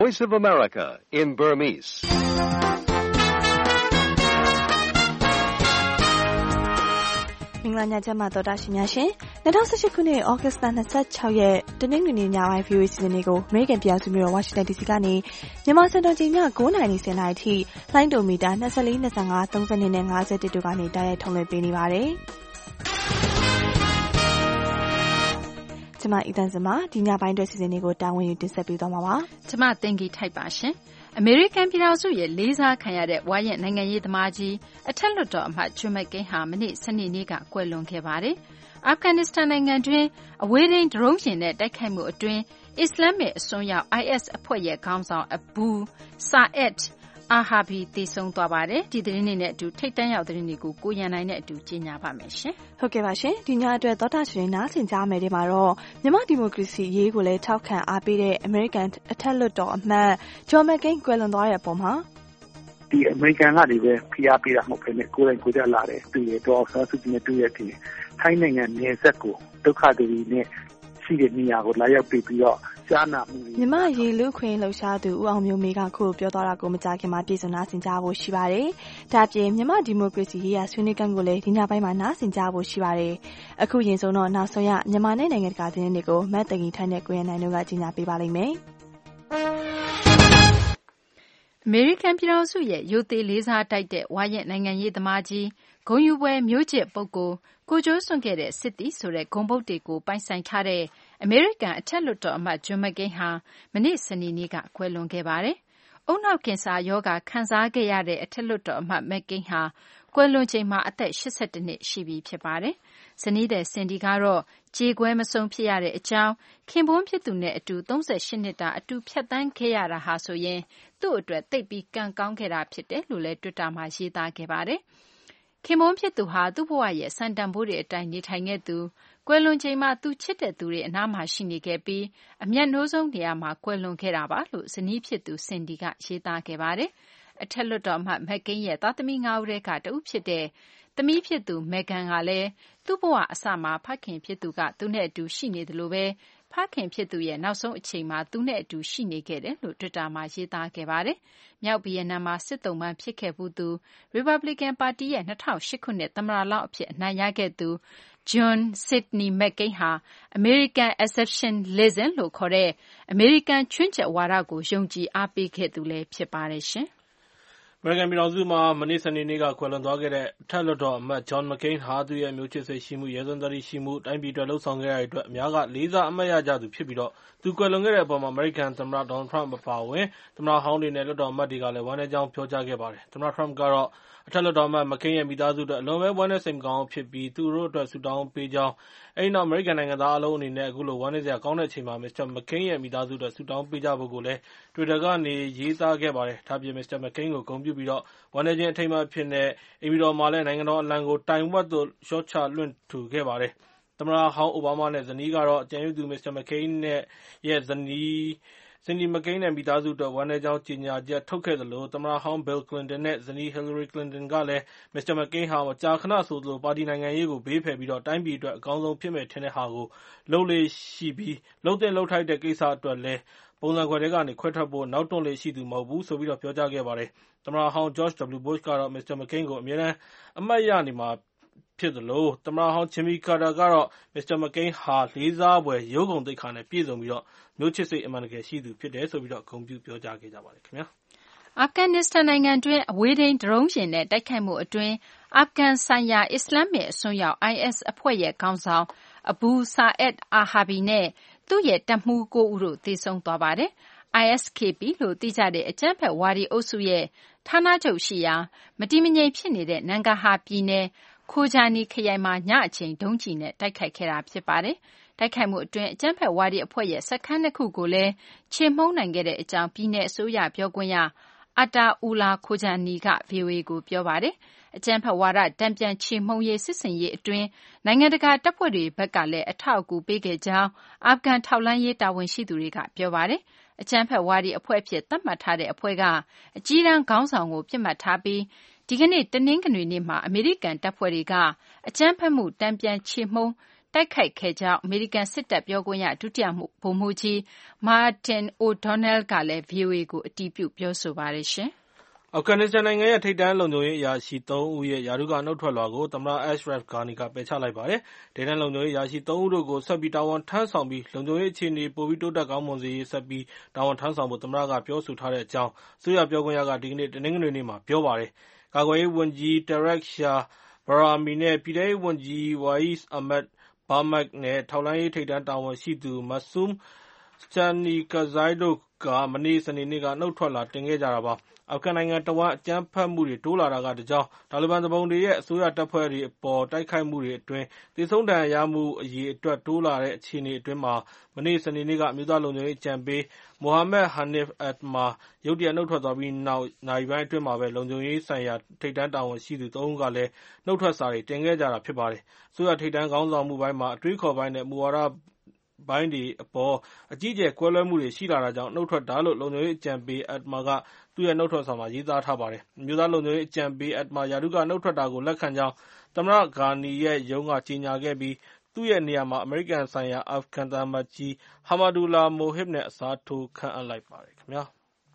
Voice of America in Burmese. မင်္ဂလာညချမ်းပါတော်တာရှင်များရှင်2018ခုနှစ်ဩဂတ်စ်လ26ရက်တနင်္ဂနွေနေ့ညပိုင်း VOA စီစဉ်လေးကို American ပြည်ထောင်စုမြို့တော် Washington DC ကနေမြန်မာစံတော်ချိန်ည9:10နာရီအထိလိုင်းဒိုမီတာ24 25 32နဲ့51တို့ကနေတိုက်ရိုက်ထုတ်လွှင့်ပေးနေပါတယ်ကျွန်မအီတန်စမဒီညပိုင်းအတွက်စီစဉ်လေးကိုတာဝန်ယူတင်ဆက်ပေးသွားမှာပါကျွန်မတင်ကြီးထိုက်ပါရှင်အမေရိကန်ပြည်ထောင်စုရဲ့လေးစားခံရတဲ့ဝါရင်နိုင်ငံရေးသမားကြီးအထက်လွှတ်တော်အမတ်ဂျွန်မက်ကိန်းဟာမနေ့စနေနေ့ကကွယ်လွန်ခဲ့ပါတယ်။အာဖဂန်နစ္စတန်နိုင်ငံတွင်းအဝေးထိန်းဒရုန်းယာဉ်နဲ့တိုက်ခိုက်မှုအတွင်းအစ္စလာမစ်အစွန်းရောက် IS အဖွဲ့ရဲ့ခေါင်းဆောင်အဘူဆာအက်အာဟာဘီသေဆုံးသွားပါတယ်။ဒီသတင်းတွေနဲ့အတူထိတ်တန့်ရောက်သတင်းတွေကိုကိုရန်နိုင်နဲ့အတူကြီးညာပါမယ်ရှင်။ဟုတ်ကဲ့ပါရှင်။ဒီညအတွက်သောတာရှင်နားဆင်ကြမယ်ဒီမှာတော့မြန်မာဒီမိုကရေစီရေးကိုလည်းထောက်ခံအားပေးတဲ့အမေရိကန်အထက်လွှတ်တော်အမတ်ဂျွန်မက်ကိန်းကွယ်လွန်သွားတဲ့အပေါ်မှာဒီအမေရိကန်ကနေပဲဖိအားပေးတာမဟုတ်ဘဲနဲ့ကိုယ်တိုင်ကိုယ်ကျလာတယ်သူရဲ့တော့ဆာစုကြည်နဲ့တွေ့ရတဲ့ထိုင်းနိုင်ငံနယ်စပ်ကိုဒုက္ခတွေနဲ့ရှိတဲ့နေရာကိုလာရောက်ပြီးတော့ကြားနာမှုမြန်မာရေလူခွင်လှူရှားသူဦးအောင်မျိုးမေကခုပြောသွားတာကိုမကြခင်မှာပြည်စုံနာဆင်ကြဖို့ရှိပါတယ်။ဒါပြင်မြန်မာဒီမိုကရေစီရေးရာဆွေးနွေးခန်းကိုလည်းဒီညပိုင်းမှာနားဆင်ကြဖို့ရှိပါတယ်။အခုရင်ဆုံးတော့နောက်ဆုံးရမြန်မာနဲ့နိုင်ငံတကာသတင်းတွေကိုမတ်တငီထိုင်းနဲ့ကိုရန်နိုင်တို့ကကြီးညာပေးပါလိမ့်မယ်။အမေရိကန်ပြည်ထောင်စုရဲ့ရိုသေလေးစားတိုက်တဲ့ဝါရင်နိုင်ငံရေးသမားကြီးဂုဏ်ယူပွဲမျိုးချစ်ပုဂ္ဂိုလ်ကိုကျိုးစွန့်ခဲ့တဲ့စစ်သည်ဆိုတဲ့ဂုဏ်ပုဒ်တွေကိုပိုင်ဆိုင်ထားတဲ့အမေရိကန်အထက်လွှတ်တော်အမတ်ဂျွန်မက်ကိန်းဟာမနေ့စနေနေ့ကကွယ်လွန်ခဲ့ပါတယ်။ဦးနှောက်ကင်ဆာရောဂါခံစားခဲ့ရတဲ့အထက်လွှတ်တော်အမတ်မက်ကိန်းဟာကွယ်လွန်ချိန်မှာအသက်82နှစ်ရှိပြီဖြစ်ပါတယ်။ဇနီးသည်စင်ဒီကတော့ကြေကွဲမဆုံးဖြစ်ရတဲ့အကြောင်းခင်ပွန်းဖြစ်သူနဲ့အတူ38နှစ်တာအတူဖြတ်သန်းခဲ့ရတာဟာဆိုရင်သူ့အတွက်သိပ်ပြီးကံကောင်းခဲ့တာဖြစ်တယ်လို့လည်း Twitter မှာရေးသားခဲ့ပါတယ်။ခင်ပွန်းဖြစ်သူဟာသူ့ဘဝရဲ့စံတန်ဖိုးတွေအတိုင်းနေထိုင်ခဲ့သူကွယ်လွန်ချိန်မှာသူချစ်တဲ့သူတွေအနားမှာရှိနေခဲ့ပြီးအမျက်နှိုးဆုံးနေရာမှာကွယ်လွန်ခဲ့တာပါလို့ဇနီးဖြစ်သူစင်ဒီကရေးသားခဲ့ပါတယ်။အထက်လွှတ်တော်အမတ်မက်ကိန်းရဲ့သားသမီး9ဦးထဲကတဦးဖြစ်တဲ့သမီးဖြစ်သူမက်ဂန်ကလည်းသူ့ဘဝအစမှာဖခင်ဖြစ်သူကသူနဲ့အတူရှိနေတယ်လို့ပဲဖခင်ဖြစ်သူရဲ့နောက်ဆုံးအချိန်မှာသူနဲ့အတူရှိနေခဲ့တယ်လို့ Twitter မှာရေးသားခဲ့ပါတယ်။မြောက်ဗီယက်နမ်မှာစစ်သုံးပန်းဖြစ်ခဲ့ဘူးသူ Republican ပါတီရဲ့2008ခုနှစ်သမ္မတလောင်းအဖြစ်အနိုင်ရခဲ့သူဂျွန်စစ်ဒနီမက်ကိန်းဟာ American Exceptionalism လို့ခေါ်တဲ့အမေရိကန်ချွင်းချက်ဝါဒကိုယုံကြည်အားပေးခဲ့သူလည်းဖြစ်ပါတယ်ရှင်။အမေရိကန်ပြည်ထောင်စုမှာမနေ့စနေနေ့ကကွယ်လွန်သွားခဲ့တဲ့အထက်လွှတ်တော်အမတ်ဂျွန်မက်ကိန်းဟာသူ့ရဲ့မျိုးချစ်စိတ်ရှိမှုရဲစွမ်းသတ္တိရှိမှုတိုင်းပြည်အတွက်လှုပ်ဆောင်ခဲ့ရတဲ့အတွက်အများကလေးစားအမှတ်ရကြသူဖြစ်ပြီးတော့သူကွယ်လွန်ခဲ့တဲ့အပေါ်မှာအမေရိကန်သမ္မတဒေါ်နယ်ထရမ့်အပါအဝင်သမ္မတဟောင်းတွေနဲ့လွှတ်တော်အမတ်တွေကလည်းဝမ်းနည်းကြောင်းပြောကြားခဲ့ပါတယ်။သမ္မတထရမ့်ကတော့အထက်လွှတ်တော်အမတ်မက်ကိန်းရဲ့မိသားစုအတွက်အလွန်ပဲဝမ်းနည်းစိတ်မကောင်းဖြစ်ပြီးသူတို့အတွက်ဆုတောင်းပေးကြောင်းအဲဒီနောက်အမေရိကန်နိုင်ငံသားအလုံးအနေနဲ့အခုလိုဝမ်းနည်းစရာကောင်းတဲ့အချိန်မှာမစ္စတာမက်ကိန်းရဲ့မိသားစုအတွက်ဆုတောင်းပေးကြဖို့ကိုလည်း Twitter ကနေရေးသားခဲ့ပါတယ်။ဒါ့အပြင်မစ္စတာမက်ကိန်းကိုဂုဏ်ပြုပြီးတော့ဝမ်းနည်းခြင်းအထိမ်းအမှတ်အဖြစ်နဲ့အိမ်ဖြူတော်မှာလည်းနိုင်ငံတော်အလံကိုတိုင်ဝက်သို့လျှော့ချလွှင့်ထူခဲ့ပါတယ်။သမ္မတဟောင်းအိုဘားမားနဲ့ဇနီးကတော့ကျန်ရစ်သူမစ္စတာမက်ကိန်းနဲ့ရဲ့ဇနီးစင်ဒီမက်ကိန်းနဲ့မိသားစုအတွက်ဝမ်းနည်းကြောင်းကြေညာချက်ထုတ်ခဲ့သလိုသမ္မတဟောင်းဘီလ်ကလင်တန်နဲ့ဇနီးဟီလရီကလင်တန်ကလည်းမစ္စတာမက်ကိန်းဟာမကြာခဏဆိုသလိုပါတီနိုင်ငံရေးကိုဘေးဖယ်ပြီးတော့တိုင်းပြည်အတွက်အကောင်းဆုံးဖြစ်မယ်ထင်တဲ့ဟာကိုလုပ်လေ့ရှိပြီးလုပ်သင့်လုပ်ထိုက်တဲ့ကိစ္စအတွက်လည်းပုံစံခွဲထဲကနေခွဲထွက်ဖို့နောက်တွန့်လေ့ရှိသူမဟုတ်ဘူးဆိုပြီးတော့ပြောကြားခဲ့ပါတယ်။သမ္မတဟောင်း George W. Bush ကတော့မစ္စတာမက်ကိန်းကိုအမြဲတမ်းအမှတ်ရနေမှာဖြစ်သလိုသမ္မတဟောင်းဂျင်မီကာတာကတော့မစ္စတာမက်ကိန်းဟာလေးစားဖွယ်ရိုးဂုဏ်သိက္ခာနဲ့ပြည့်စုံပြီးတော့မျိုးချစ်စိတ်အမှန်တကယ်ရှိသူဖြစ်တယ်ဆိုပြီးတော့ဂုဏ်ပြုပြောကြားခဲ့ကြပါတယ်ခင်ဗျာ။အာဖဂန်နစ္စတန်နိုင်ငံတွင်းအဝေးထိန်းဒရုန်းယာဉ်နဲ့တိုက်ခိုက်မှုအတွင်းအာဖဂန်ဆိုင်ရာအစ္စလာမစ်အစွန်းရောက် IS အဖွဲ့ရဲ့ခေါင်းဆောင်အဘူဆာအက်အာဟာဘီနဲ့သူ့ရဲ့တပ်မှူး9ဦးတို့သေဆုံးသွားပါတယ်။ ISKP လို့သိကြတဲ့အကြမ်းဖက်ဝါဒီအုပ်စုရဲ့ဌာနချုပ်ရှိရာမတည်မငြိမ်ဖြစ်နေတဲ့နန်ဂါဟာပြည်နယ်ခိုဂျာနီခရိုင်မှာညအချိန်ဒုံးကျည်နဲ့တိုက်ခိုက်ခဲ့တာဖြစ်ပါတယ်။တိုက်ခိုက်မှုအတွင်းအကြမ်းဖက်ဝါဒီအဖွဲ့ရဲ့စခန်း2ခုကိုလည်းချေမှုန်းနိုင်ခဲ့တဲ့အကြောင်းပြည်နယ်အစိုးရပြောခွင့်ရအတာအူလာခိုဂျာနီက VOA ကိုပြောပါတယ်။အကြမ်းဖက်ဝါဒတန်ပြန်ချေမှုန်းရေးစစ်ဆင်ရေးအတွင်းနိုင်ငံတကာတပ်ဖွဲ့တွေဘက်ကလည်းအထောက်အကူပေးခဲ့ကြောင်းအာဖဂန်ထောက်လှမ်းရေးတာဝန်ရှိသူတွေကပြောပါတယ်။အကြမ်းဖက်ဝါဒီအဖွဲ့အဖြစ်သတ်မှတ်ထားတဲ့အဖွဲ့ကအကြီးတန်းခေါင်းဆောင်ကိုပြစ်မှတ်ထားပြီးဒီကနေ့တနင်္ဂနွေနေ့မှာအမေရိကန်တပ်ဖွဲ့တွေကအကြမ်းဖက်မှုတန်ပြန်ချေမှုန်းတိုက်ခိုက်ခဲ့ကြောင်းအမေရိကန်စစ်တပ်ပြောခွင့်ရဒုတိယဗိုလ်မှူးကြီး Martin O'Donnell ကလည်း VOA ကိုအတည်ပြုပြောဆိုပါတယ်။အာဖဂန်နစ္စတန်နိုင်ငံရဲ့ထိပ်တန်းလုံခြုံရေးအရာရှိ3ဦးရဲ့ရာထူးကနုတ်ထွက်လွှာကိုသမ္မတ Ashraf Ghani ကပယ်ချလိုက်ပါတယ်။ထိပ်တန်းလုံခြုံရေးအရာရှိ3ဦးတို့ကိုဆက်ပြီးတာဝန်ထမ်းဆောင်ပြီးလုံခြုံရေးအခြေအနေပိုပြီးတိုးတက်ကောင်းမွန်စေရေးဆက်ပြီးတာဝန်ထမ်းဆောင်ဖို့သမ္မတကပြောဆိုထားတဲ့အကြောင်းအစိုးရပြောခွင့်ရကဒီကနေ့တနင်္ဂနွေနေ့မှာပြောပါတယ်။ကာကွယ်ရေးဝန်ကြီး Tarek Shah Bahrami နဲ့ပြည်ထဲရေးဝန်ကြီး Wais Ahmad Barmak နဲ့ထောက်လှမ်းရေးထိပ်တန်းတာဝန်ရှိသူ Masoom Stanekazai တို့ကမနေ့စနေနေ့ကနုတ်ထွက်လွှာတင်ခဲ့ကြတာပါ။အာဖဂန်နိုင်ငံတဝန်းအကြမ်းဖက်မှုတွေတိုးလာတာကတကြောင်တာလီဘန်သူပုန်တွေရဲ့အစိုးရတပ်ဖွဲ့တွေအပေါ်တိုက်ခိုက်မှုတွေအတွင်းသေဆုံးဒဏ်ရာရမှုအရေအတွက်တိုးလာတဲ့အခြေအနေအတွင်းမှာမနေ့စနေနေ့ကအမျိုးသားလုံခြုံရေးအကြံပေး Mohammad Hanif Atmar ရုတ်တရက်နုတ်ထွက်သွားပြီးနောက်နာရီပိုင်းအတွင်းမှာပဲလုံခြုံရေးဆိုင်ရာထိပ်တန်းတာဝန်ရှိသူ3ဦးကလည်းနုတ်ထွက်စာတွေတင်ခဲ့ကြတာဖြစ်ပါတယ်။အစိုးရထိပ်တန်းခေါင်းဆောင်မှုပိုင်းမှာအတွေးခေါ်ပိုင်းနဲ့မူဝါဒပိုင်းတွေအပေါ်အကြီးအကျယ်ကွဲလွဲမှုတွေရှိလာတာကြောင့်နုတ်ထွက်တာလို့လုံခြုံရေးအကြံပေး Atmar ကသူ့ရဲ့နုတ်ထွက်စာမှာရေးသားထားပါတယ်။အမျိုးသားလုံခြုံရေးအကြံပေး Atmar ရာထူးကနုတ်ထွက်တာကိုလက်ခံကြောင်းသမ္မတ Ghani ရဲ့ရုံးကကြေညာခဲ့ပြီးသူ့ရဲ့နေရာမှာအမေရိကန်ဆိုင်ရာအာဖဂန်သံအမတ်ကြီး Hamadullah Mohib နဲ့အစားထိုးခန့်အပ်လိုက်ပါတယ်ခင်ဗျာ။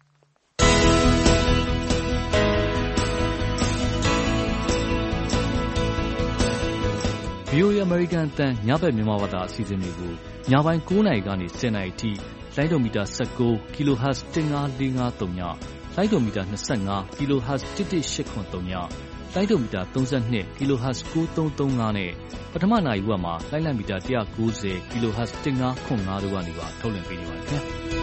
VOA အမေရိကန်အသံညဘက်မြန်မာဘာသာအစီအစဉ်တွေကိုညပိုင်း9:00 နာရီကနေ10:00 နာရီထိလိုင်းဒိုမီတာ19 kHz 15453ညလိုင်းဒိုမီတာ25 kHz 11883ညလိုင်းဒိုမီတာ32 kHz 9335နဲ့ပထမနာရီဝက်မှာလိုင်းလံမီတာ190 kHz 1505တို့ကနေပါထုတ်လွှင့်ပေးနေပါတယ်ခင်ဗျာ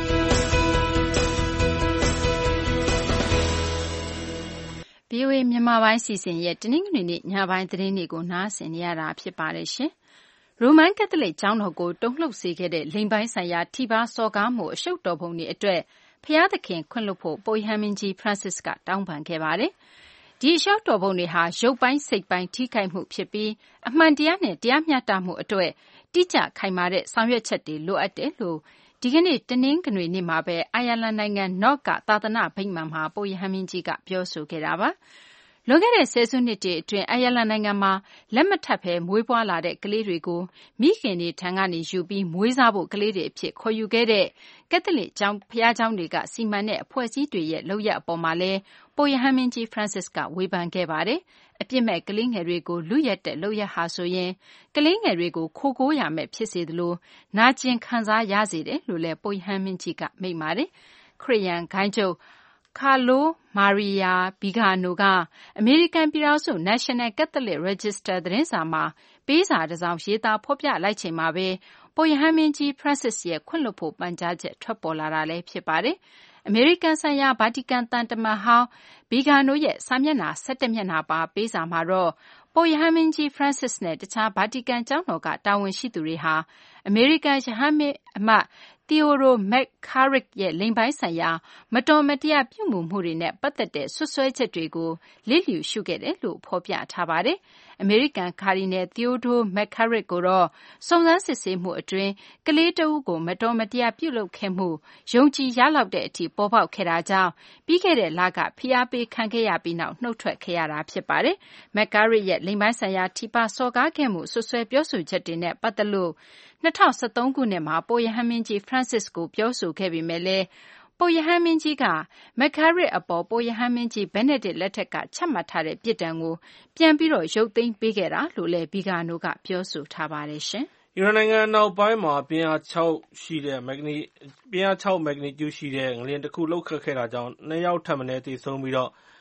VOA မြန်မာပိုင်းစီစဉ်ရဲ့တနင်္ဂနွေနေ့ညပိုင်းသတင်းတွေကိုနားဆင်နေရတာဖြစ်ပါတယ်ရှင်။ရိုမန်ကက်သလစ်ကျောင်းတော်ကိုတုန်လှုပ်စေခဲ့တဲ့လိင်ပိုင်းဆိုင်ရာထိပါးစော်ကားမှုအရှုပ်တော်ပုံတွေအတွက်ဖျားသခင်ခွင့်လွှတ်ဖို့ပုပ်ရဟန်းမင်းကြီး Francis ကတောင်းပန်ခဲ့ပါတယ်။ဒီအရှုပ်တော်ပုံတွေဟာရုပ်ပိုင်းစိတ်ပိုင်းထိခိုက်မှုဖြစ်ပြီးအမှန်တရားနဲ့တရားမျှတမှုအတွက်တိကျခိုင်မာတဲ့ဆောင်ရွက်ချက်တွေလိုအပ်တယ်လို့ဒီကနေ့တနင်္ဂနွေနေ့မှာပဲအိုင်ယာလန်နိုင်ငံနော့ကသာသနာ့ဗိမာန်မှာပုပ်ရဟန်းမင်းကြီးကပြောဆိုခဲ့တာပါ။လွန်ခဲ့တဲ့ဆယ်စုနှစ်တွေအတွင်းအိုင်ယာလန်နိုင်ငံမှာလက်မထပ်ဘဲမွေးဖွားလာတဲ့ကလေးတွေကိုမိခင်တွေထံကနေယူပြီးမွေးစားဖို့ကလေးတွေအဖြစ်ခေါ်ယူခဲ့တဲ့ကက်သလစ်ဘုရားကျောင်းတွေကစီမံတဲ့အဖွဲ့အစည်းတွေရဲ့လုပ်ရပ်အပေါ်မှာလည်းပုပ်ရဟန်းမင်းကြီး Francis ကဝေဖန်ခဲ့ပါတယ်။အပြစ်မဲ့ကလေးငယ်တွေကိုလုယက်တဲ့လုပ်ရပ်ဟာဆိုရင်ကလေးငယ်တွေကိုခိုကိုးရာမဲ့ဖြစ်စေသလိုနာကျင်ခံစားရစေတယ်လို့လည်းပုပ်ရဟန်းမင်းကြီးကမိန့်ပါတယ်။ခရစ်ယာန်ဂိုဏ်းချုပ်Carlo Maria Vigano ကအမေရိကန်ပြည်ထောင်စု National Catholic Register သတင်းစာမှာပေးစာတစ်စောင်ရေးသားဖော်ပြလိုက်ချိန်မှာပဲပုပ်ရဟန်းမင်းကြီး Francis ရဲ့ခွင့်လွှတ်ဖို့ပန်ကြားချက်ထွက်ပေါ်လာတာလည်းဖြစ်ပါတယ်။အမေရိကန်ဆိုင်ရာဗာတီကန်သံတမန်ဟောင်း Vigano ရဲ့စာမျက်နှာ17မျက်နှာပါပေးစာမှာတော့ပုပ်ရဟန်းမင်းကြီး Francis နဲ့တခြားဗာတီကန်ကျောင်းတော်ကတာဝန်ရှိသူတွေဟာအမေရိကန်ရဟန်းမင်းအမတ်Theodore McCarrick ရဲ့လိင်ပိုင်းဆိုင်ရာမတော်မတရားပြုမူမှုတွေနဲ့ပတ်သက်တဲ့စွပ်စွဲချက်တွေကိုလျစ်လျူရှုခဲ့တယ်လို့ဖော်ပြထားပါတယ်။အမေရိကန်ကာဒီနယ် Theodore McCarrick ကိုတော့စုံစမ်းစစ်ဆေးမှုအတွင်းကလေးတဦးကိုမတော်မတရားပြုလုပ်ခဲ့မှုယုံကြည်ရလောက်တဲ့အထိပေါ်ပေါက်ခဲ့တာကြောင့်ပြီးခဲ့တဲ့လကဖိအားပေးခံခဲ့ရပြီးနောက်နှုတ်ထွက်ခဲ့ရတာဖြစ်ပါတယ်။ McCarrick ရဲ့လိင်ပိုင်းဆိုင်ရာထိပါစော်ကားခဲ့မှုစွပ်စွဲပြောဆိုချက်တွေနဲ့ပတ်သက်လို့2013ခုနှစ်မှာပုပ်ရဟန်းမင်းကြီး Francis ကိုပြောဆိုခဲ့ပေမဲ့လည်းပုပ်ရဟန်းမင်းကြီးက McCarrick အပေါ်ပုပ်ရဟန်းမင်းကြီး Benedict လက်ထက်ကချမှတ်ထားတဲ့ပြစ်ဒဏ်ကိုပြန်ပြီးရုပ်သိမ်းပေးခဲ့တာလို့လည်း Vigano ကပြောဆိုထားပါတယ်။အီရန်နိုင်ငံအနောက်ပိုင်းမှာပြင်းအား6 မက်ဂနီကျူရှိတဲ့ငလျင်တစ်ခုလှုပ်ခတ်ခဲ့တာကြောင့်2 ယောက်ထပ်မံသေဆုံးပြီး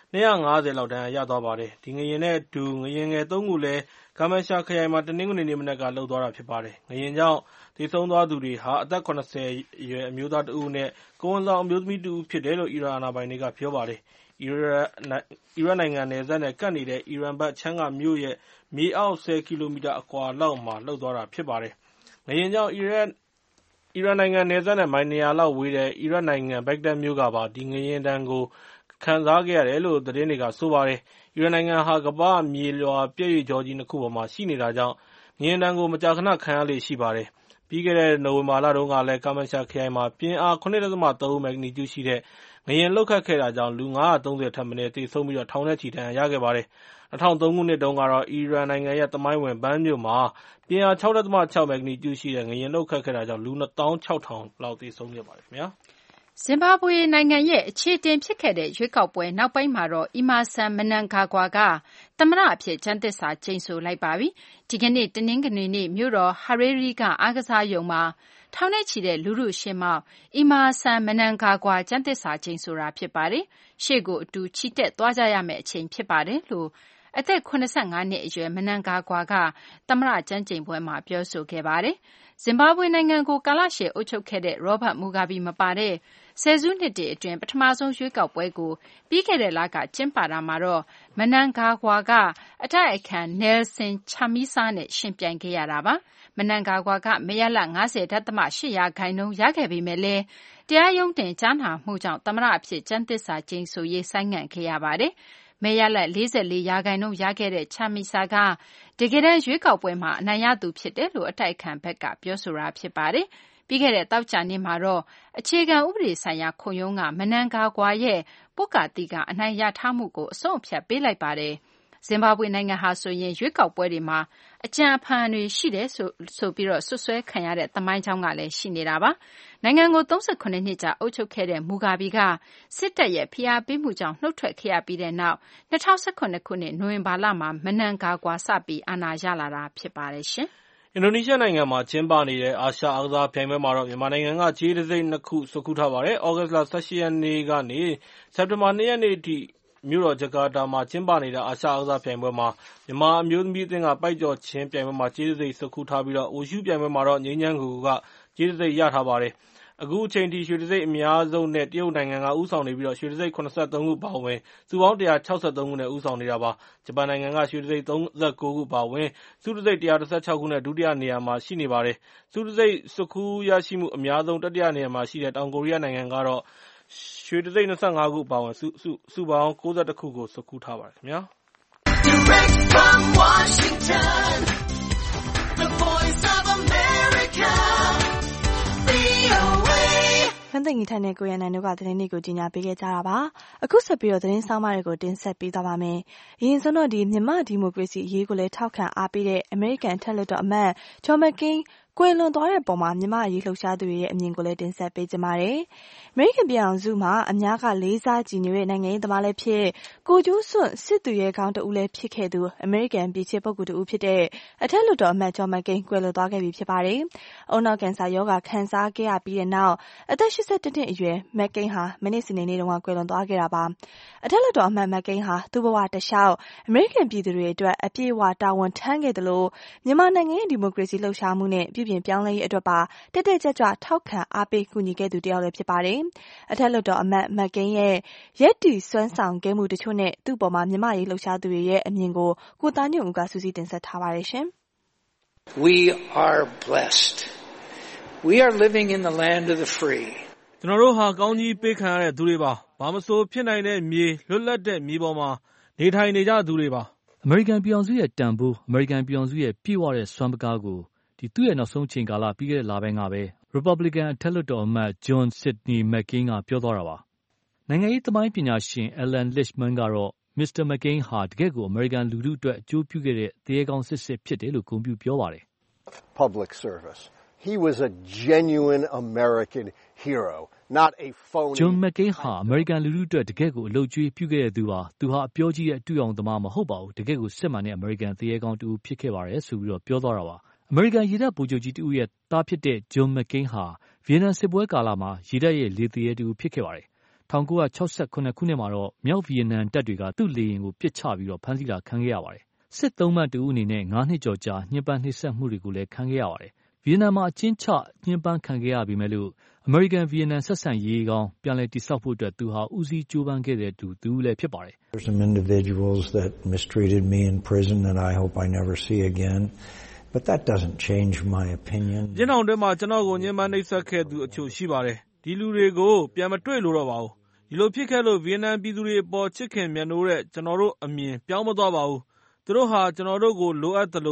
250လောက်ဒဏ်ရာရသွားပါတယ်။ဒီငလျင်နဲ့အတူငလျင်ငယ်3ခုလည်းကာမန်ရှာခရိုင်မှာတနင်္ဂနွေနေ့မနက်ကလှုပ်သွားတာဖြစ်ပါတယ်။ငလျင်ကြောင့်သေဆုံးသွားသူတွေဟာအသက်70အရွယ်အမျိုးသားတစ်ဦးနဲ့ကိုယ်ဝန်ဆောင်အမျိုးသမီးတစ်ဦးဖြစ်တယ်လို့အီရန်အာဏာပိုင်တွေကပြောပါတယ်။အီရန်နိုင်ငံနယ်စပ်နဲ့ကပ်နေတဲ့အီရန်ဘက်ခြမ်းကမြို့ရဲ့မြေအောက်10 ကီလိုမီတာအကွာလောက်မှာလှုပ်သွားတာဖြစ်ပါတယ်။ငလျင်ကြောင့်အီရန်နိုင်ငံနယ်စပ်နဲ့မိုင်200လောက်ဝေးတဲ့အီရတ်နိုင်ငံဘဂ္ဂဒက်မြို့ကပါဒီငလျင်ဒဏ်ကိုခံစားခဲ့ရတယ်လို့သတင်းတွေကဆိုပါတယ်။အီရန်နိုင်ငံဟာကမ္ဘာ့မြေလွှာပြည့်ရွေ့ကြောကြီး2ခုပေါ်မှာရှိနေတာကြောင့်ငလျင်ဒဏ်ကိုမကြာခဏခံရလေ့ရှိပါတယ်။ပြီးခဲ့တဲ့နိုဝင်ဘာလတုန်းကလည်းကာမန်ရှာခရိုင်မှာပြင်းအား 7.3 မက်ဂနီကျူရှိတဲ့ငလျင်လှုပ်ခတ်ခဲ့တာကြောင့်လူ530ထက်မနည်းသေဆုံးပြီးထောင်နဲ့ချီဒဏ်ရာရခဲ့ပါတယ်။ 2003 ခုနှစ်တုန်းကတော့အီရန်နိုင်ငံရဲ့သမိုင်းဝင်ဘန်းမြို့မှာပြင်းအား 6.6 မက်ဂနီကျူရှိတဲ့ငလျင်လှုပ်ခတ်ခဲ့တာကြောင့်လူ 26000 လောက်သေဆုံးခဲ့ပါတယ်ခင်ဗျာဇင်ဘာဘွေနိုင်ငံရဲ့အခြေတင်ဖြစ်ခဲ့တဲ့ရွေးကောက်ပွဲနောက်ပိုင်းမှာတော့Emmerson Mnangagwa ကသမ္မတအဖြစ်ကျမ်းသစ္စာကျိန်ဆိုလိုက်ပါပြီ။ဒီကနေ့တနင်္ဂနွေနေ့မြို့တော် Harare ကအားကစားရုံမှာထောင်နဲ့ချီတဲ့လူထုရှေ့မှောက်Emmerson Mnangagwa ကျမ်းသစ္စာကျိန်ဆိုတာဖြစ်ပါတယ်။ရှေ့ကိုအတူချီတက်သွားကြရမယ့်အချိန်ဖြစ်ပါတယ်လို့အသက်85နှစ်အရွယ်Mnangagwa ကသမ္မတကျမ်းကျိန်ပွဲမှာပြောဆိုခဲ့ပါတယ်။ဇင်ဘာဘွေနိုင်ငံကိုကာလရှည်အုပ်ချုပ်ခဲ့တဲ့ Robert Mugabe မပါတဲ့ဆယ်စုနှစ်တွေအတွင်းပထမဆုံးရွေးကောက်ပွဲကိုပြီးခဲ့တဲ့လကကျင်းပတာမှာတော့Mnangagwa ကအတိုက်အခံ Nelson Chamisa နဲ့ယှဉ်ပြိုင်ခဲ့ရတာပါ။ Mnangagwa ကမဲရလဒ် 50.8% ရခဲ့ပေမဲ့လည်းတရားရုံးတင်ကြားနာမှုကြောင့်သမ္မတအဖြစ်ကျမ်းသစ္စာကျိန်ဆိုရေးဆိုင်းငံ့ခဲ့ရပါတယ်။မဲရလဒ် 44% ရခဲ့တဲ့Chamisa ကတကယ်တမ်းရွေးကောက်ပွဲမှာအနိုင်ရသူဖြစ်တယ်လို့အတိုက်အခံဘက်ကပြောဆိုတာဖြစ်ပါတယ်။ပြီးခဲ့တဲ့သောကြာနေ့မှာတော့အခြေခံဥပဒေဆိုင်ရာခုံရုံးကMnangagwa ရဲ့ပွတ်ကာသီကအနိုင်ရထားမှုကိုအဆုံးအဖြတ်ပေးလိုက်ပါတယ်။ဇင်ဘာဘွေနိုင်ငံဟာဆိုရင်ရွေးကောက်ပွဲတွေမှာအကြံအဖန်တွေရှိတယ်ဆိုပြီးစွပ်စွဲခံရတဲ့သမိုင်းကြောင်းကလည်းရှိနေတာပါ။နိုင်ငံကို38နှစ်ကြာအုပ်ချုပ်ခဲ့တဲ့Mugabeကစစ်တပ်ရဲ့ဖိအားပေးမှုကြောင့်နှုတ်ထွက်ခဲ့ရပြီးတဲ့နောက်2018ခုနှစ်နိုဝင်ဘာလမှာMnangagwa စပြီးအာဏာရလာတာဖြစ်ပါတယ်ရှင်။အင်ဒိုနီးရှားနိုင်ငံမှာကျင်းပနေတဲ့အာရှအားကစားပြိုင်ပွဲမှာတော့မြန်မာနိုင်ငံကကြေးတံဆိပ်2ခုဆွတ်ခူးထားပါတယ်။ဩဂတ်စ်လ18ရက်နေ့ကနေစက်တင်ဘာ2ရက်နေ့အထိမြို့တော်ဂျကာတာမှာကျင်းပနေတဲ့အာရှအားကစားပြိုင်ပွဲမှာမြန်မာအမျိုးသမီးအသင်းကပိုက်ကျော်ချင်းပြိုင်ပွဲမှာကြေးတံဆိပ်ဆွတ်ခူးထားပြီးဝူရှုပြိုင်ပွဲမှာတော့ငြိမ်းချမ်းကိုကကြေးတံဆိပ်ရထားပါတယ်။အခုအချိန်ထိရွှေတံဆိပ်အများဆုံးနဲ့တရုတ်နိုင်ငံကဦးဆောင်နေပြီးရွှေတံဆိပ်73ခုပါဝင်စုပေါင်း163ခုနဲ့ဦးဆောင်နေတာပါ။ဂျပန်နိုင်ငံကရွှေတံဆိပ်39ခုပါဝင်စုတံဆိပ်116ခုနဲ့ဒုတိယနေရာမှာရှိနေပါတယ်။စုတံဆိပ်ဆွတ်ခူးရရှိမှုအများဆုံးတတိယနေရာမှာရှိတဲ့တောင်ကိုရီးယားနိုင်ငံကတော့ရွှေတံဆိပ်25ခုပါဝင်စုပေါင်း61ခုကိုဆွတ်ခူးထားပါတယ်ခင်ဗျာ။ Direct from Washington, the Voice of America. ဖန်သိငီထိုင်နဲ့ကိုရနိုင်တို့ကသတင်းတွေကိုကြီးညာပေးခဲ့ကြတာပါအခုဆက်ပြီးတော့သတင်းဆောင်မတွေကိုတင်ဆက်ပေးသွားပါမယ်အရင်ဆုံးတော့မြန်မာဒီမိုကရေစီအရေးကိုလည်းထောက်ခံအားပေးတဲ့အမေရိကန်ထက်လွှတ်တော်အမတ်ဂျွန်မက်ကင်းကွယ်လွန်သွားတဲ့ပုံမှာမြန်မာအရေးလှုပ်ရှားသူတွေရဲ့အမြင်ကိုလည်းတင်ဆက်ပေးကြပါမယ်အမေရိကန်ပြည်အောင်စုမှာအများကလေးစားကြည်ညိုတဲ့နိုင်ငံရေးသမားလည်းဖြစ်ကိုကျိုးစွန့်စစ်သူရဲကောင်းတဦးလည်းဖြစ်ခဲ့သူအမေရိကန်ပြည်ချစ်ပုဂ္ဂိုလ်တဦးဖြစ်တဲ့အထက်လွှတ်တော်အမတ်ဂျွန်မက်ကင်းကွယ်လွန်သွားခဲ့ပြီဖြစ်ပါတယ်အုံနောက်ကင်ဆာရောဂါခံစားခဲ့ရပြီးတဲ့နောက်အသက်81နှစ်အရွယ်မက်ကင်းဟာမနေ့စနေနေ့တုန်းကကွယ်လွန်သွားခဲ့တာပါအထက်လွှတ်တော်အမတ်မက်ကင်းဟာသူ့ဘဝတစ်လျှောက်အမေရိကန်ပြည်သူတွေအတွက်အပြည့်အဝတာဝန်ထမ်းခဲ့တယ်လို့မြန်မာနိုင်ငံရဲ့ဒီမိုကရေစီလှုပ်ရှားမှုနဲ့ပြုပြင်ပြောင်းလဲရေးအတွက်ပါတက်တက်ကြွကြွထောက်ခံအားပေးကူညီခဲ့သူတယောက်လည်းဖြစ်ပါတယ်အထက်လွှတ်တော်အမတ်မက်ကင်းရဲ့ရက်တီစွမ်းဆောင်ခဲ့မှုတချို့နဲ့သူ့ပေါ်မှာမြန်မာရေးလှုပ်ရှားသူတွေရဲ့အမြင်ကိုကိုသားညွန့်ဦးကစူးစီးတင်ဆက်ထားပါတယ်ရှင် We are blessed. We are living in the land of the free. ကျွန်တော်တို့ဟာကောင်းကြီးပေးခံရတဲ့သူတွေပါ။ဘာမဆိုဖြစ်နိုင်တဲ့မြေလွတ်လပ်တဲ့မြေပေါ်မှာနေထိုင်နေကြသူတွေပါ။အမေရိကန်ပြည်အောင်စုရဲ့တန်ဖိုးအမေရိကန်ပြည်အောင်စုရဲ့ပြည့်ဝတဲ့စွမ်းပကားကိုသူ့ရဲ့နောက်ဆုံးချိန်ကာလပြီးခဲ့တဲ့လပိုင်းကပဲ Republican အထက်လွှတ်တော်အမတ် John Sidney McCain ကပြောသွားတာပါ။နိုင်ငံရေးသမိုင်းပညာရှင် Alan Lichtman ကတော့ Mr. McCain ဟာတကယ့်ကိုအမေရိကန်လူထုအတွက်အကျိုးပြုခဲ့တဲ့သူရဲကောင်းစစ်ဖြစ်တယ်လို့ဂုဏ်ပြုပြောပါတယ်။ Public service. He was a genuine American hero, not a phony. John McCain ဟာအမေရိကန်လူထုအတွက်တကယ့်ကိုအလုပ်ကျွေးပြုခဲ့တဲ့သူပါ။သူဟာအပြောကြီးတဲ့အတူရောင်သမားမဟုတ်ပါဘူး။တကယ့်ကိုစစ်မှန်တဲ့အမေရိကန်သူရဲကောင်းတူဖြစ်ခဲ့ပါတယ်ဆိုပြီးပြောသွားတာပါ။အမေရိကန်ရေတပ်ဗိုလ်ချုပ်ကြီးတဦးရဲ့သားဖြစ်တဲ့ John McCain ဟာဗီယက်နမ်စစ်ပွဲကာလမှာရေတပ်ရဲ့လေသူရဲတူဖြစ်ခဲ့ပါတယ်။1968ခုနှစ်မှာတော့မြောက်ဗီယက်နမ်တပ်တွေကသူ့လေယာဉ်ကိုပစ်ချပြီးဖမ်းဆီးတာခံခဲ့ရပါတယ်။စစ်သုံးမှတ်တူအနေနဲ့9နှစ်ကျော်ကြာညှဉ်းပန်းနှိပ်စက်မှုတွေကိုလည်းခံခဲ့ရပါတယ်။ဗီယက်နမ်မှာအကျဉ်းချညှဉ်းပန်းခံခဲ့ရပေမဲ့လို့အမေရိကန်ဗီယက်နမ်ဆက်ဆံရေးကောင်းပြန်လည်တည်ဆောက်ဖို့အတွက်သူဟာဦးစီးကြိုးပမ်းခဲ့တဲ့သူလည်းဖြစ်ပါတယ်။ There's some individuals that mistreated me in prison that I hope I never see again. But that doesn't change my opinion. ကျင်းထောင်ထဲမှာကျွန်တော်ကိုညှဉ်းပန်းနှိပ်စက်ခဲ့သူအချို့ရှိပါတယ်။ဒီလူတွေကိုပြန်မတွေ့လို့တော့ပါဘူး။ဒီလိုဖြစ်ခဲ့လို့ဗီယက်နမ်ပြည်သူတွေအပေါ်ချစ်ခင်မြတ်နိုးတဲ့ကျွန်တော်တို့အမြင်ပြောင်းမသွားပါဘူး။သူတို့ဟာကျွန်တော်တို့ကိုလိုအပ်သလိုကျ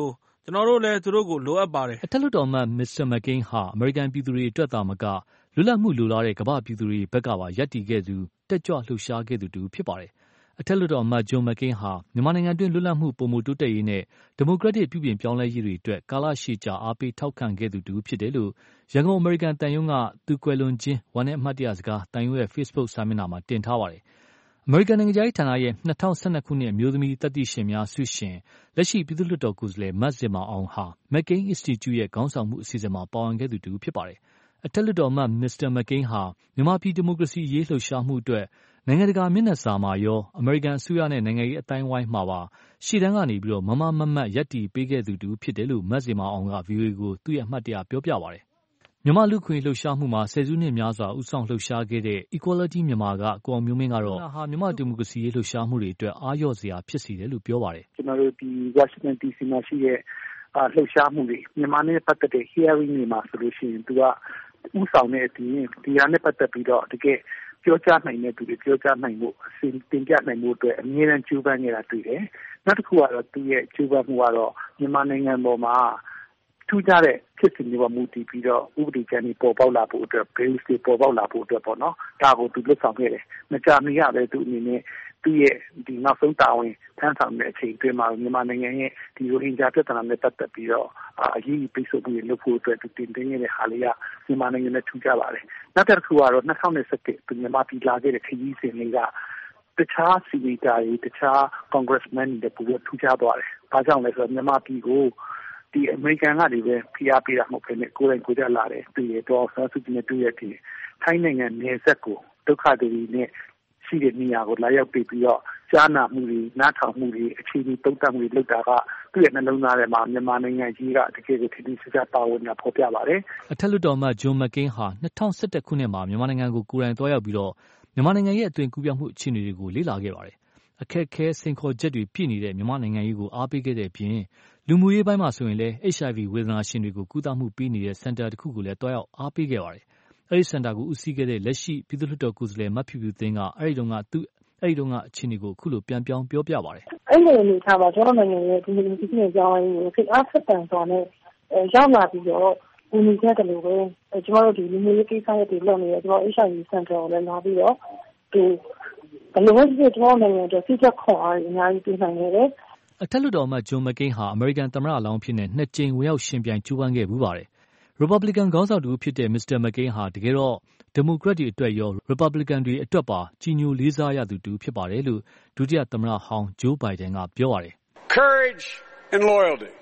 ကျွန်တော်တို့လည်းသူတို့ကိုလိုအပ်ပါတယ်အထက်လွှတ်တော်အမတ် Mr. McCain ဟာအမေရိကန်ပြည်သူတွေအတွက်သာမကလွတ်လပ်မှုလိုလားတဲ့ကမ္ဘာပြည်သူတွေဘက်ကပါရပ်တည်ခဲ့သူတက်ကြွလှုပ်ရှားခဲ့သူတူဖြစ်ပါတယ်အထက်လွှတ်တော်အမတ် John McCain ဟာမြန်မာနိုင်ငံတွင်းလွတ်လပ်မှုပုံမတိုးတက်ရေးနဲ့ဒီမိုကရက်တစ်ပြုပြင်ပြောင်းလဲရေးတွေအတွက်ကာလရှည်ကြာအားပေးထောက်ခံခဲ့သူတူဖြစ်တယ်လို့ရန်ကုန်အမေရိကန်တန်ယုံကသူကွယ်လွန်ခြင်းဝမ်းနဲ့အမှတ်တရစကားတန်ယုံရဲ့ Facebook စာမျက်နှာမှာတင်ထားပါတယ်အမေရိကန်နိုင်ငံခြားရေးဌာနရဲ့2012ခုနှစ်အမျိုးသမီးတတ်သိရှင်များဆုရှင်လက်ရှိပြည်သူ့လွှတ်တော်ကိုယ်စားလှယ်မတ်ဇင်မာအောင်ဟာ McCain Institute ရဲ့ခေါင်းဆောင်မှုအစီအစဉ်မှာပါဝင်ခဲ့သူတူဖြစ်ပါတယ်အထက်လွှတ်တော်အမတ် Mr. McCain ဟာမြန်မာပြည်ဒီမိုကရေစီရေးလှုပ်ရှားမှုအတွက်နိုင်ငံတကာမျက်နှာစာမှာရောအမေရိကန်အစိုးရနဲ့နိုင်ငံရေးအတိုင်းအဝိုင်းမှာပါရှေ့တန်းကနေပြီးမမတ်ရပ်တည်ပေးခဲ့သူတူဖြစ်တယ်လို့မတ်ဇင်မာအောင်က VOA ကိုသူ့ရဲ့အမှတ်တရပြောပြပါတယ်မြန်မာလူခွင့်လှုပ်ရှားမှုမှာဆယ်စုနှစ်များစွာဦးဆောင်လှုပ်ရှားခဲ့တဲ့ Equality မြန်မာကကိုအောင်မျိုးမင်းကတော့မြန်မာဒီမိုကရေစီရေးလှုပ်ရှားမှုတွေအတွက်အားလျော့စရာဖြစ်စေတယ်လို့ပြောပါတယ်ကျွန်တော်တို့ဒီ Washington DC မှာရှိတဲ့လှုပ်ရှားမှုတွေမြန်မာနဲ့ပတ်သက်တဲ့ hearing တွေမှာဆိုလို့ရှိရင်သူကဥဆောင်တဲ့အပြင်ဒီဟာနဲ့ပတ်သက်ပြီးတော့တကယ်ပြောကြားနိုင်တဲ့သူတွေပြောကြားနိုင်ဖို့အစဉ်တင်ပြနိုင်ဖို့အတွက်အမြဲတမ်းကြိုးပမ်းနေတာတွေ့တယ်။နောက်တစ်ခုကတော့သူရဲ့ကြိုးပမ်းမှုကတော့မြန်မာနိုင်ငံပေါ်မှာထူးခြားတဲ့ဖြစ်စဉ်တွေပေါ်မူတည်ပြီးတော့ဥပဒေကြမ်းတွေပေါ်ပေါက်လာဖို့အတွက် bills တွေပေါ်ပေါက်လာဖို့အတွက်ပေါ့နော်။ဒါကိုသူလွတ်ဆောင်ခဲ့တယ်။မကြာမီကပဲသူအနေနဲ့သူရဲ့ဒီနောက်ဆုံးတာဝန်ထမ်းဆောင်တဲ့အချိန်အတွင်းမှာမြန်မာနိုင်ငံရဲ့ဒီရိုဟင်ဂျာပြဿနာနဲ့ပတ်သက်ပြီးတော့အရေးကြီးပိတ်ဆို့မှုတွေလုပ်ဖို့အတွက်သူတင်သွင်းခဲ့တဲ့ဟာလေးကမြန်မာနိုင်ငံနဲ့ထူးခြားပါတယ်။နောက်တစ်ခုကတော့2017သူမြန်မာပြည်လာခဲ့တဲ့ခရီးစဉ်လေးကတခြားစီနီတာတွေတခြား congressman တွေပိုထူးခြားသွားတယ်။ဘာကြောင့်လဲဆိုတော့မြန်မာပြည်ကိုဒီအမေရိကန်ကနေပဲဖိအားပေးတာမဟုတ်ဘဲနဲ့ကိုယ်တိုင်ကိုယ်ကျလာတယ်သူရဲ့တော့ဆန်းစုကြည်နဲ့တွေ့ရတဲ့ထိုင်းနိုင်ငံနယ်စပ်ကိုဒုက္ခတွေနဲ့ရှိတဲ့နေရာကိုလာရောက်ပြီးတော့ကြားနာမှုတွေနားထောင်မှုတွေအခြေအနေတုံ့တက်မှုတွေလုပ်တာကသူ့ရဲ့နှလုံးသားထဲမှာမြန်မာနိုင်ငံကြီးကတကယ်ကိုထင်ထင်ရှားရှားပါဝင်တာဖော်ပြပါတယ်အထက်လွှတ်တော်အမတ် John McCain ဟာ2017ခုနှစ်မှာမြန်မာနိုင်ငံကိုကိုယ်တိုင်သွားရောက်ပြီးတော့မြန်မာနိုင်ငံရဲ့အသွင်ကူးပြောင်းမှုအခြေအနေတွေကိုလေ့လာခဲ့ပါတယ်အခက်အခဲစိန်ခေါ်ချက်တွေပြည့်နေတဲ့မြန်မာနိုင်ငံရေးကိုအားပေးခဲ့တဲ့အပြင်လူမှုရေးပိုင်းမှာဆိုရင်လည်း HIV ဝေဒနာရှင်တွေကိုကုသမှုပေးနေတဲ့စင်တာတစ်ခုကိုလည်းတွားရောက်အားပေးခဲ့ပါတယ်အဲဒီစင်တာကိုဦးစီးခဲ့တဲ့လက်ရှိပြည်သူ့လွှတ်တော်ကိုယ်စားလှယ်မဖြူဖြူသိန်းကအဲဒီတုန်းကအခြေအနေကိုအခုလိုပြန်ပြောင်းပြောပြပါတယ်အဲ့ဒီအနေထားမှာကျွန်တော်နိုင်ငံရဲ့ဒီလိုဖြစ်နေကြောင်းကိုဖိအားဆက်တန်စွာနဲ့ရောက်လာပြီးတော့ဒီနေ့ကတည်းကကျွန်တော်တို့ဒီလူမျိုးရေးကိစ္စတွေလုပ်နေရကျွန်တော် HIV စင်တာကိုလည်းလာပြီးတော့ဒီဘယ်လိုလဲကျွန်တော်နိုင်ငံအတွက်ဖိချက်ခွန်အားအများကြီးပြနိုင်ခဲ့တယ်အထက်လွှတ်တော်အမတ် John McCain ဟာအမေရိကန်သမ္မတအလောင်းဖြစ်နေ2ကြိမ်ဝင်ရောက်ရှင်ပြိုင်ကြိုးပမ်းခဲ့ဘူးပါတယ်Republican ခေါင်းဆောင်တူဖြစ်တဲ့ Mr. McCain ဟာတကယ်တော့ဒီမိုကရက်တွေအတွက်ရော Republican တွေအတွက်ပါကြီးညိုလေးစားရသူတူဖြစ်ပါတယ်လို့ဒုတိယသမ္မတဟောင်း Joe Biden ကပြောပါတယ် Courage and loyalty.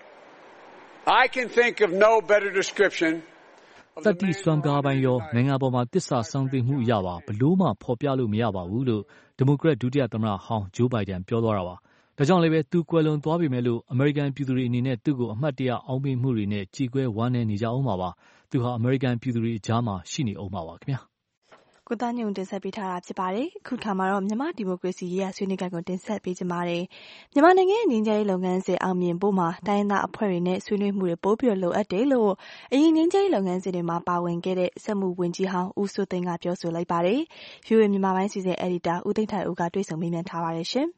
I can think of no better description သတိစွမ်းကားပိုင်းရောနိုင်ငံပေါ်မှာတစ္ဆာဆောင်သိမှုအရာပါဘလို့မှဖော်ပြလို့မရပါဘူးလို့ဒီမိုကရက်ဒုတိယသမ္မတဟောင်း Joe Biden ပြောသွားတာပါဒါကြောင့်လည်းပဲသူကွယ်လွန်သွားပြီမဲ့လို့အမေရိကန်ပြည်သူတွေအနေနဲ့သူ့ကိုအမှတ်တရအောင်ပေးမှုတွေနဲ့ကြည်ကွဲဝမ်းနည်းနေကြအောင်ပါသူဟာအမေရိကန်ပြည်သူတွေအကြားမှာရှိနေအောင်ပါခင်ဗျာကိုသားညုံတင်ဆက်ပေးထားတာဖြစ်ပါတယ်အခုခါမှာတော့မြန်မာဒီမိုကရေစီရေးဆွေးနွေးကြကိုတင်ဆက်ပေးကြပါတယ်မြန်မာနိုင်ငံရဲ့ငြိမ်းချမ်းရေးလုပ်ငန်းစဉ်အောင်မြင်ဖို့မှာတိုင်းဒေသအဖွဲ့တွေနဲ့ဆွေးနွေးမှုတွေပိုပြီးလိုအပ်တယ်လို့အရင်ငြိမ်းချမ်းရေးလုပ်ငန်းစဉ်တွေမှာပါဝင်ခဲ့တဲ့စက်မှုဝန်ကြီးဟောင်းဦးစိုးသိန်းကပြောဆိုလိုက်ပါတယ် VOA မြန်မာပိုင်းစီစဉ်အယ်ဒီတာဦးသိန်းထိုင်ဦးကတွေ့ဆုံမေးမြန်းထားပါတယ်ရှင်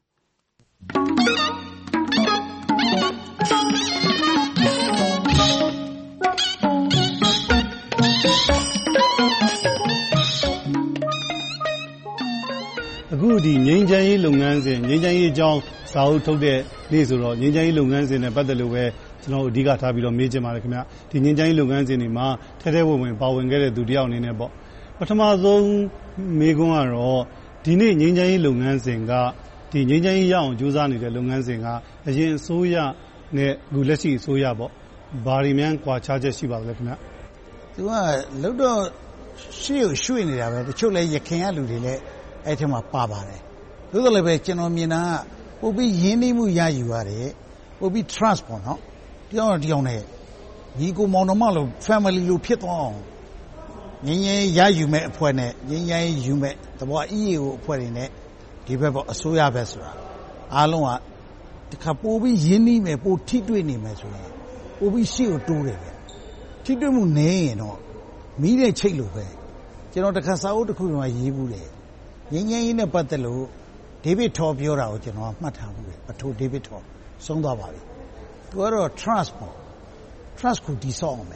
အခုဒီငြိမ်းချမ်းရေးလုပ်ငန်းစဉ်ငြိမ်းချမ်းရေးအကြောင်းစာအုပ်ထုတ်တဲ့နေ့ဆိုတော့ငြိမ်းချမ်းရေးလုပ်ငန်းစဉ်နဲ့ပတ်သက်လို့ပဲကျွန်တော်အဓိကထားပြီးတော့မေးချင်ပါတယ်ခင်ဗျာဒီငြိမ်းချမ်းရေးလုပ်ငန်းစဉ်တွေမှာထဲထဲဝင်ဝင်ပါဝင်ခဲ့တဲ့သူတယောက်အနေနဲ့ပေါ့ပထမဆုံးမေးခွန်းကတော့ဒီနေ့ငြိမ်းချမ်းရေးလုပ်ငန်းစဉ်ကဒီငြိမ်းချမ်းရေးရအောင်ကြိုးစားနေတဲ့လုပ်ငန်းစဉ်ကအရင်အစိုးရနဲ့အခုလက်ရှိအစိုးရပေါ့ဘာတွေများကွာခြားချက်ရှိပါလဲခင်ဗျာသူကလုံတော့ရှေ့ကိုရွှေ့နေတာပဲတချို့လဲရခင်ရလူတွေလည်းအဲ့ထက်မှပါပါတယ်သို့တော်လည်းပဲကျွန်တော်မြင်တာကပို့ပြီးရင်းနှီးမှုရယူရတယ်ပို့ပြီး trust ပေါ့နော်တယောက်နဲ့ညီကိုမောင်နှမလို့ family လို့ဖြစ်သွားအောင်ငင်းငယ်ရယူမဲ့အဖွဲ့နဲ့ငင်းငယ်ယူမဲ့တဘော EAO အဖွဲ့တွေနဲ့ဒီဘက်ပေါ့အစိုးရဘက်ဆိုတာအားလုံးကတခါပို့ပြီးရင်းနှီးမယ်ပို့ထိတွေ့နေမယ်ဆိုရင်ပို့ပြီးရှေ့ကိုတိုးတယ်ပဲထိတွေ့မှုနည်းရင်တော့မီးတဲ့ချိတ်လို့ပဲကျွန်တော်တခါစာအုပ်တစ်ခုမှရေးဘူးတယ်ငင်းငယ်ရေးနဲ့ပတ်သက်လို့ဒေးဗစ်ထော်ပြောတာကိုကျွန်တော်မှတ်ထားဘူးတယ်ပထိုဒေးဗစ်ထော်ဆုံးသွားပါပြီသူကတော့ trust ပေါ့ trust ကိုတည်ဆောက်အောင်မယ်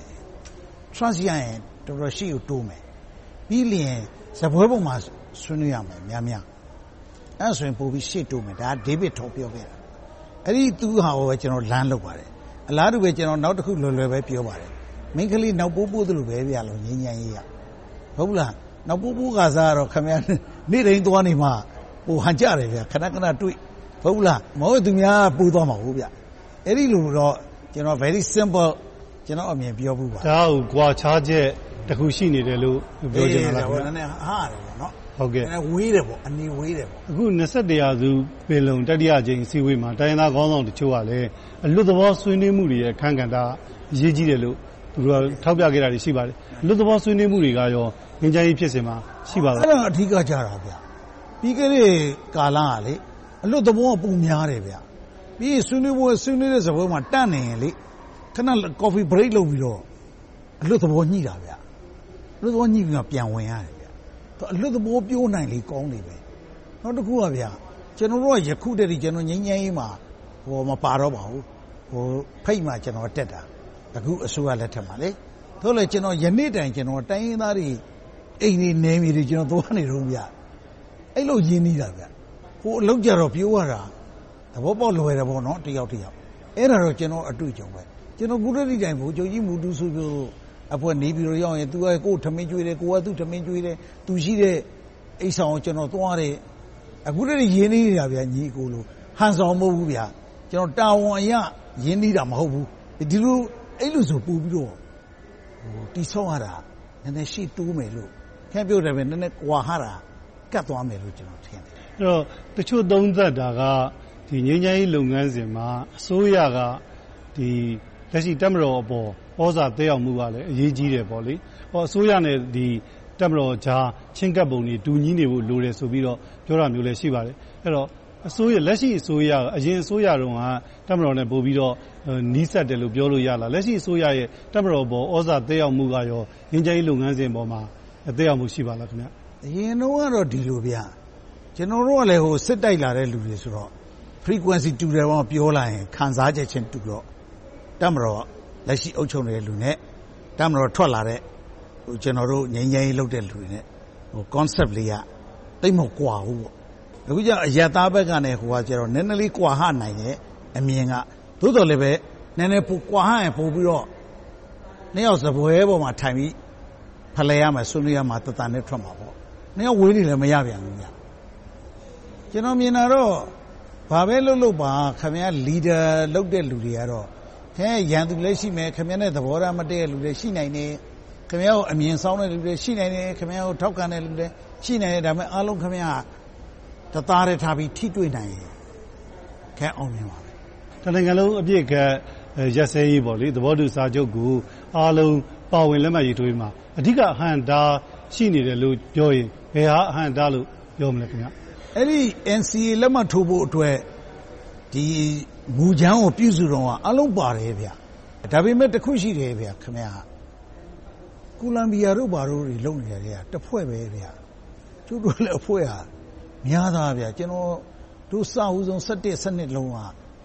trust ရရင်တော်တော်ရှိကိုတိုးမယ်ပြီးလျင်စပွဲပုံမှာဆွေးနွေးရမယ်များအဲ့ဆိုရင်ပို့ပြီးရှေ့တိုးမယ်ဒါဒေးဗစ်ထော်ပြောခဲ့တာအဲ့ဒီသူဟာကိုပဲကျွန်တော်လမ်းလုပ်ပါတယ်အလားတူပဲကျွန်တော်နောက်တစ်ခုလွယ်ပဲပြောပါတယ်မင်းကလေးနောက်ပိုးသလိုပဲပြလို့ငင်းငင်းရေးရဟုတ်လားနောက်ပိုးကစားတော့ခင်ဗျာနေ့တိုင်းသွားနေမှဟိုဟန်ကြတယ်ဗျာခဏတွေ့ဟုတ်လားမဟုတ်သူများပူသွားမှာဟုတ်ဗျအဲ့ဒီလိုတော့ကျွန်တော် very simple ကျွန်တော်အမြင်ပြောဘူးပါဒါကိုကြွာချချက်တခုရှိနေတယ်လို့ပြောချင်တာလားဗျာနည်းနည်းဟားတယ်ပေါ့နော်ဟုတ်ကဲ့ဝေးတယ်ပေါ့အနေဝေးတယ်ပေါ့အခု21ရာစုပင်လုံတတိယကြိမ်အစည်းအဝေးမှာတိုင်းရင်းသားခေါင်းဆောင်တချို့ကလည်းအလွတ်သဘောဆွေးနွေးမှုတွေရဲ့အခန်းကဏ္ဍအရေးကြီးတယ်လို့သူတို့ထောက်ပြခဲ့တာတွေရှိပါတယ်အလွတ်သဘောဆွေးနွေးမှုတွေကရောငင်းကြရေးဖြစ်စဉ်မှာရှိပါလားအဲ့ဒါအဓိကကြတာဗျပြီးခဲ့တဲ့ကာလကလေအလွတ်သဘောကပုံများတယ်ဗျပြီးဆွေးနွေးတဲ့စပွဲမှာတန့်နေရင်လေခဏ coffee break လုပ်ပြီးတော့အလွတ်သဘောညှိတာဗျအလွတ်သဘောညှိပြီးတော့ပြန်ဝင်ရတယ်ဗျအလွတ်သဘောပြောနိုင်လေကောင်းနေပဲနောက်တစ်ခုကဗျကျွန်တော်တို့ကယခုတည်းကျွန်တော်ငင်းငင်းရေးမှာဟိုမပါတော့ပါဘူးဟိုဖိတ်မှကျွန်တော်တက်တာအခုအစိုးရလက်ထက်မှာလေသို့လေကျွန်တော်ယနေ့တိုင်ကျွန်တော်တိုင်းရင်းသားတွေအိမ်တွေနေမြေတွေကျွန်တော်သွားနေတော့ဗျအဲ့လိုရင်းနေတာဗျဟိုအလုပ်ကြတော့ပြောရတာသဘောပေါက်လွယ်တယ်ပေါ့နော်တယောက်အဲ့ဒါတော့ကျွန်တော်အတွေ့အကြုံပဲကျွန်တော်ကုရတိတိုင်ဘိုးချုပ်ကြီးမူတူဆိုပြောအဖွဲ့နေပြီးတော့ရောက်ရင်သူကကိုယ်ထမင်းကျွေးတယ်ကိုကသူ့ထမင်းကျွေးတယ်သူရှိတဲ့အိတ်ဆောင်ကိုကျွန်တော်သွားတယ်အခုတည်းရင်းနေတာဗျညီကိုလိုဟန်ဆောင်မဟုတ်ဘူးဗျကျွန်တော်တာဝန်အရရင်းနေတာမဟုတ်ဘူးဒီလိုအဲ့လိုဆိုပို့ပြီးတော့ဟိုတိဆောက်ရတာနည်းနည်းရှိတိုးမယ်လို့ခင်ဗျပြောတယ်ပဲနည်းနည်းကွာဟာတာကတ်သွားမယ်လို့ကျွန်တော်ထင်တယ်အဲ့တော့တချို့သုံးသပ်တာကဒီငြိမ်းချမ်းရေးလုပ်ငန်းစဉ်မှာအစိုးရကဒီလက်ရှိတပ်မတော်အပေါ်ဩဇာတက်ရောက်မှုကလည်းအရေးကြီးတယ်ပေါ့လေ။အစိုးရနဲ့ဒီတပ်မတော်ကြားချင်းကပ်ပုံတွေတူညီနေဖို့လိုတယ်ဆိုပြီးတော့ပြောတာမျိုးလည်းရှိပါတယ်။အဲ့တော့လက်ရှိအစိုးရအရင်အစိုးရတုန်းကတပ်မတော်နဲ့ပို့ပြီးတော့နီးစပ်တယ်လို့ပြောလို့ရလား။လက်ရှိအစိုးရရဲ့တပ်မတော်ပေါ်ဩဇာတက်ရောက်မှုကရောငြိမ်းချမ်းရေးလုပ်ငန်းစဉ်ပေါ်မှာတက်ရောက်မှုရှိပါလားခင်ဗျ။အရင်တော့ကတော့ဒီလိုဗျ။ကျွန်တော်တို့ကလည်းဟိုစစ်တိုက်လာတဲ့လူတွေဆိုတော့ frequency တူတယ်ပေါ့ပြောလိုက်ရင်ခံစားချက်ချင်းတူတော့တပ်မတော်လက်ရှိအုပ်ချုပ်နေတဲ့လူနဲ့တပ်မတော်ထွက်လာတဲ့ဟိုကျွန်တော်တို့ငြိမ်းချမ်းရေးလုပ်တဲ့လူတွေနဲ့ဟို concept လေးကတိတ်မကွာဘူးပေါ့အခုကျအရသားဘက်ကနေဟိုကကျတော့နည်းနည်းလေးကွာဟနိုင်တယ်အမြင်ကသို့တော်လည်းပဲနည်းနည်းပိုကွာဟရင်ပို့ပြီးတော့နှစ်ယောက်စပွဲပေါ်မှာထိုင်ပြီးဖလှယ်ရမယ်ဆွေးနွေးရမှာတတန်နဲ့ထွက်မှာပေါ့နှစ်ယောက်ဝေးနေလည်းမရပြန်ဘူးညကျွန်တော်မြင်တာတော့ဘာပဲလုပ်ပါခင်ဗျာ leader လုပ်တဲ့လူတွေကတော့ခင်ဗျာရန်သူလည်းရှိမယ်ခင်ဗျာနဲ့သဘောထားမတည့်တဲ့လူတွေရှိနိုင်တယ်ခင်ဗျာကိုအမြင်ဆောင်တဲ့လူတွေရှိနိုင်တယ်ခင်ဗျာကိုထောက်ခံတဲ့လူတွေရှိနိုင်တယ်ဒါပေမဲ့အားလုံးခင်ဗျာတသားရထားပြီးထိတွေ့နိုင်ရင်ခဲအောင်မြင်ပါပဲတနိုင်ငံလုံးအပြည့်ကရက်စဲရေးပေါ့လေသဘောတူစာချုပ်ကိုအားလုံးပါဝင်လက်မှတ်ရေးထိုးမှာအဓိကအဟန့်တားရှိနေတယ်လို့ပြောရင်ဘယ်ဟာအဟန့်တားလို့ပြောမလဲခင်ဗျအဲ့ဒီ NCA လက်မှတ်ထိုးဖို့အတွက်ဒီမူချမ်းကိုပြုစုတော့အလုံးပါတယ်ဗျဒါပေမဲ့တစ်ခုရှိတယ်ဗျခင်ဗျာကိုလံဘီယာတို့ဘာတို့တွေလုံနေတယ်တဖွဲ့ပဲဗျကျုပ်တို့လည်းအဖွဲ့ဟာများသားဗျကျွန်တော်တို့စအုပ်ဆုံး17စနစ်လုံးက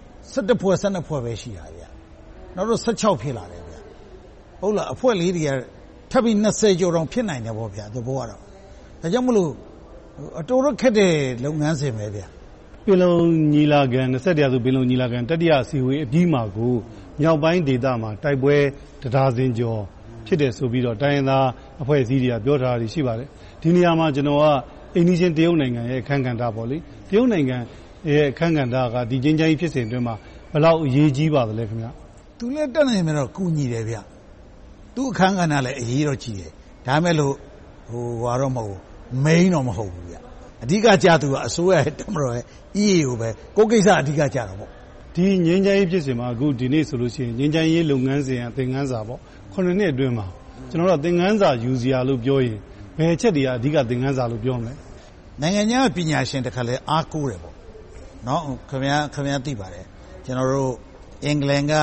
17ဖွဲ့12ဖွဲ့ပဲရှိတာဗျနောက်တော့16ဖြစ်လာတယ်ဗျဟုတ်လားအဖွဲ့လေးတွေကထပ်ပြီး20ကျော်တောင်ဖြစ်နိုင်တယ်ပေါ့ဗျသဘောကတော့ဒါကြောင့်မလို့အတော်ရခက်တဲ့လုပ်ငန်းစဉ်ပဲဗျပင်လုံညီလာခံ20ရာစုပင်လုံညီလာခံတတိယအစည်းအဝေးအပြီးမှာကိုမြောက်ပိုင်းဒေသမှာတိုက်ပွဲတရားစင်ကျော်ဖြစ်တယ်ဆိုပြီးတော့တိုင်းရင်းသားအဖွဲ့အစည်းတွေကပြောထားတာရှိပါတယ်ဒီနေရာမှာကျွန်တော်ကအိန္ဒိချင်းတရုတ်နိုင်ငံရဲ့အခန်းကဏ္ဍပေါ့လေတရုတ်နိုင်ငံရဲ့အခန်းကဏ္ဍကဒီချင်းချင်းဖြစ်စဉ်အတွင်းမှာဘယ်လောက်အရေးကြီးပါသလဲခင်ဗျသူလည်းတက်နိုင်မယ်တော့ကူညီတယ်ဗျသူအခန်းကဏ္ဍလည်းအရေးတော့ကြီးတယ်ဒါမဲ့လို့ဟိုဟာတော့မဟုတ် main တော့မဟုတ်ဘူးဗျအဓိကကြသူကအစိုးရရဲ့တမတော်ရဲ့ EAO ပဲကိုကိစ္စအဓိကကြတော့ပေါ့ဒီငြိမ်းချမ်းရေးဖြစ်စဉ်မှာအခုဒီနေ့ဆိုလို့ရှိရင်ငြိမ်းချမ်းရေးလုပ်ငန်းစဉ်အသင်ခန်းစာပေါ့9နှစ်အတွင်းမှာကျွန်တော်တို့သင်ခန်းစာယူစရာလို့ပြောရင်ဘယ်ချက်တွေကအဓိကသင်ခန်းစာလို့ပြောမလဲနိုင်ငံခြားပညာရှင်တစ်ခါလဲအားကိုးတယ်ပေါ့နော်ခင်ဗျာသိပါတယ်ကျွန်တော်တို့အင်္ဂလန်က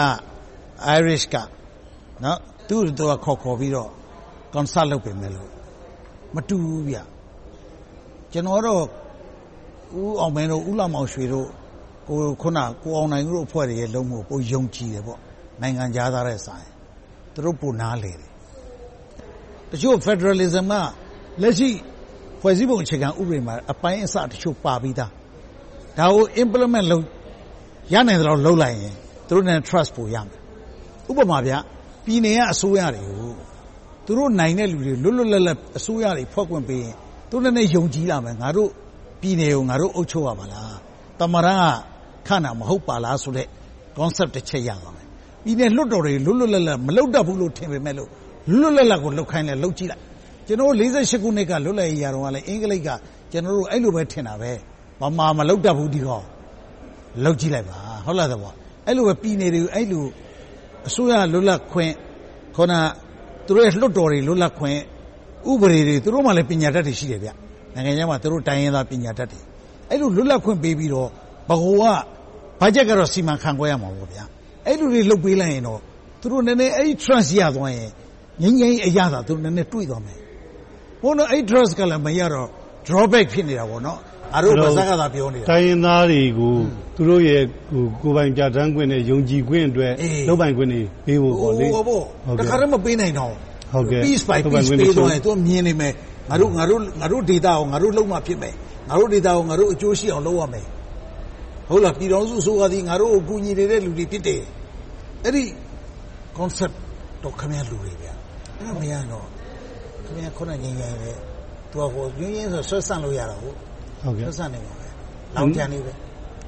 Irish ကနော်သူတို့ကခေါ်ပြီးတော့ consult လုပ်ပြင်မယ်လို့မတူဘူးဗျကျွန်တော်တော့ဦးအောင်မင်းတို့ဦးလမောင်ရွှေတို့ဟိုခုနကိုအောင်နိုင်တို့အဖွဲ့တွေရဲ့လုံးမှုပိုယုံကြည်တယ်ပေါ့နိုင်ငံခြားသားတဲ့ဆိုင်သူတို့ပိုနားလေတယ်တချို့ Federalism ကလက်ရှိဖွဲ့စည်းပုံအခြေခံဥပဒေမှာအပိုင်းအစတချို့ပါပြီးသားဒါကို implement လုပ်ရနိုင်တယ်လို့လုပ်လိုက်ရင်သူတို့နဲ့ trust ပိုရမယ်ဥပမာဗျပြည်နယ်ကအစိုးရတွေကိုသူတို့နိုင်တဲ့လူတွေလွတ်လွတ်လပ်လပ်အစိုးရတွေဖွဲ့ခွင့်ပေးရင်သူတို့နဲ့ယုံကြည်လာမယ်ငါတို့ပြည်နယ်ကိုငါတို့အုပ်ချုပ်ရပါလားတမရန်ကခဏမဟုတ်ပါလားဆိုတဲ့ concept တစ်ချက်ရသွားမယ်ပြည်နယ်လွတ်တော်တွေလွတ်လွတ်လပ်လပ်မလုပ်တတ်ဘူးလို့ထင်ပေမဲ့လို့လွတ်လပ်လပ်ကိုလုပ်ခိုင်းလဲလုပ်ကြည့်လိုက်ကျွန်တော်48ခုနှစ်ကလွတ်လပ်ရေးရတော့ကလည်းအင်္ဂလိပ်ကကျွန်တော်တို့အဲ့လိုပဲထင်တာပဲဘာမှမလုပ်တတ်ဘူးဒီကောင်လုပ်ကြည့်လိုက်ပါဟုတ်လားတော့အဲ့လိုပဲပြည်နယ်တွေအဲ့လိုအစိုးရလွတ်လပ်ခွင့်ခေါင်းသူတို့ရဲ့လွတ်တော်တွေလွတ်လပ်ခွင့်ဥပဒေတွေသူတို့မှလည်းပညာတတ်တွေရှိတယ်ဗျနိုင်ငံခြားမှာသူတို့တိုင်းရင်းသားပညာတတ်တွေအဲ့လိုလွတ်လပ်ခွင့်ပေးပြီးတော့ဘကိုကဘတ်ဂျက်ကတော့စီမံခန့်ခွဲရမှာပေါ့ဗျအဲ့လိုတွေလုပ်ပေးလိုက်ရင်တော့သူတို့နည်းနည်းအဲ့ trust ရသွားရင်ငင်းငင်းအရသာသူတို့နည်းနည်းတွေးသွားမယ်ဘုန်းတော်အဲ့ trust ကလည်းမရတော့ drawback ဖြစ်နေတာပေါ့နော်အားတို့ဘာသာကသာပြောနေတာတိုင်းရင်းသားတွေကိုသူတို့ရဲ့ကိုယ်ပိုင်ပြဋ္ဌာန်းခွင့်နဲ့ယုံကြည်ခွင့်အတွက်လုပ်ပိုင်ခွင့်တွေပေးဖို့ပေါ့လေဟုတ်တခါတော့မပေးနိုင်တော့ဟုတ်ကဲ့ peace by peace ပေးတော့ရင်သူမြင်နေမယ်ငါတို့ဒေတာကိုငါတို့လုံးမှဖြစ်မယ်ငါတို့ဒေတာကိုငါတို့အကျိုးရှိအောင်လုပ်ရမယ်ဟုတ်လားပြည်တော်စုဆိုသည်ငါတို့ကိုကူညီနေတဲ့လူတွေဖြစ်တယ်အဲ့ဒီ concept တော့ခမရလူတွေဗျအဲ့ဒါမရတော့ခမရခုနငင်းငင်းပဲသူကဟိုရင်းရင်းဆိုဆွတ်ဆန့်လို့ရတာဟုတ်ကဲ့ဆွတ်ဆန့်နေပါပဲလောင်ကြံနေပဲ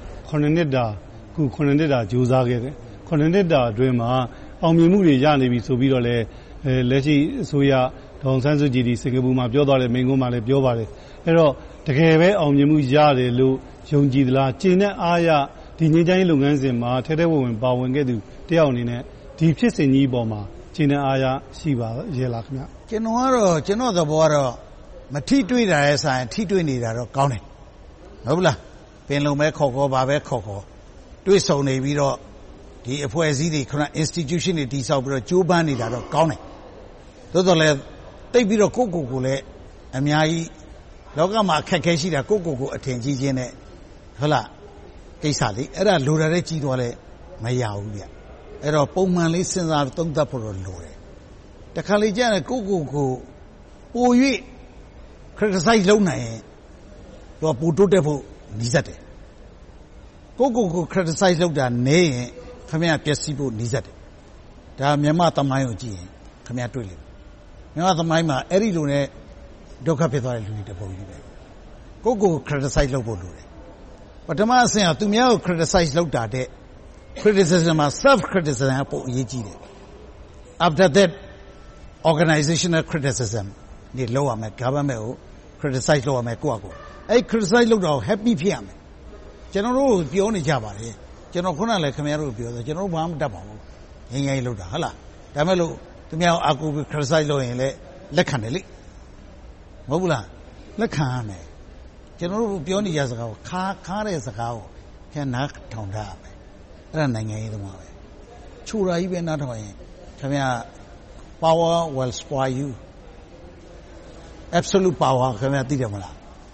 9နှစ်တာ9နှစ်တာကြိုးစားခဲ့တယ်9နှစ်တာအတွင်းမှာအောင်မြင်မှုတွေရနေပြီဆိုပြီးတော့လည်းလက်ရှိအစိုးရဒေါအောင်ဆန်းစုကြည်ဒီစင်ကာပူမှာပြောသွားတယ်မိန့်ခွန်းမှာလည်းပြောပါတယ်အဲ့တော့တကယ်ပဲအောင်မြင်မှုရတယ်လို့ယုံကြည်သလားကျင့်တဲ့အားရဒီငြိမ်းချမ်းရေးလုပ်ငန်းစဉ်မှာထဲထဲဝင်ပါဝင်ခဲ့သူတယောက်အနေနဲ့ဒီဖြစ်စဉ်ကြီးပေါ်မှာကျင့်တဲ့အားရရှိပါရဲ့လားခင်ဗျကျွန်တော်သဘောကတော့မထိတွေ့တာရဲ့ဆိုင်ထိတွေ့နေတာတော့ကောင်းတယ်ဟုတ်လားပင်လုံပဲခေါ်ပါပဲခေါ်တွေ့ဆုံနေပြီးတော့ဒီအဖွဲ့အစည်းတွေခဏ institution တွေတည်ဆောက်ပြီးတော့ကြိုးပမ်းနေတာတော့ကောင်းတယ်သို့တော်လည်းတိတ်ပြီးတော့ကိုလည်းအများကြီးလောကမှာအခက်ခဲရှိတာကိုအထင်ကြီးခြင်းနဲ့ဟုတ်လားကိစ္စလေးအဲ့ဒါလိုတာလည်းကြီးသွားလဲမရဘူးဗျအဲ့တော့ပုံမှန်လေးစဉ်းစားသုံးသပ်ဖို့တော့လိုတယ်တခါလေကြာရင်ကိုပို၍criticize လုပ်နိုင်ရင်တော့ပိုတိုးတက်ဖို့နီးစပ်တယ်ကို criticize လုပ်တာနေရင်ခမရပျက်စီးဖို့နီးစပ်တယ်ဒါမြန်မာသမိုင်းကိုကြည့်ရင်ခမရတွေ့လိမ့်မယ်မြန်မာသမိုင်းမှာအဲ့ဒီလိုနဲ့ဒုက္ခဖြစ်သွားတဲ့လူတွေတပုံကြီးပဲကို criticize လုပ်ဖို့လိုတယ်ပထမအဆင့်ကသူများကို criticize လုပ်တာတဲ့ criticism မှာ self criticism ကပိုအရေးကြီးတယ် after that organizational criticism ဒီလောက်ရမယ် government ကို criticize လုပ်ရမယ်ကိုယ့်အကိုအဲ့ criticize လုပ်တာကို happy ဖြစ်ရမယ်ကျွန်တော်တို့ပြောနေကြပါတယ်ကျွန်တော်ခုနလည်းခင်ဗျားတို့ပြောဆိုကျွန်တော်တို့ဘာမှမတတ်ပါဘူးငင်းငင်းလုပ်တာဟုတ်လားဒါမဲ့လို့သူများကိုအကူ criticize လုပ်ရင်လည်းလက်ခံတယ်လေမဟုတ်ဘူးလားလက်ခံရမယ်ကျွန်တော်တို့ပြောနေကြစကားကိုခါတဲ့စကားကိုခင်နားထောင်တာပဲအဲ့ဒါနိုင်ငံရေးသမားပဲချိုရာကြီးပဲနားထောင်ရင်ခင်ဗျာ power will spoil you absolute power ခင်ဗျာသိတယ်မလား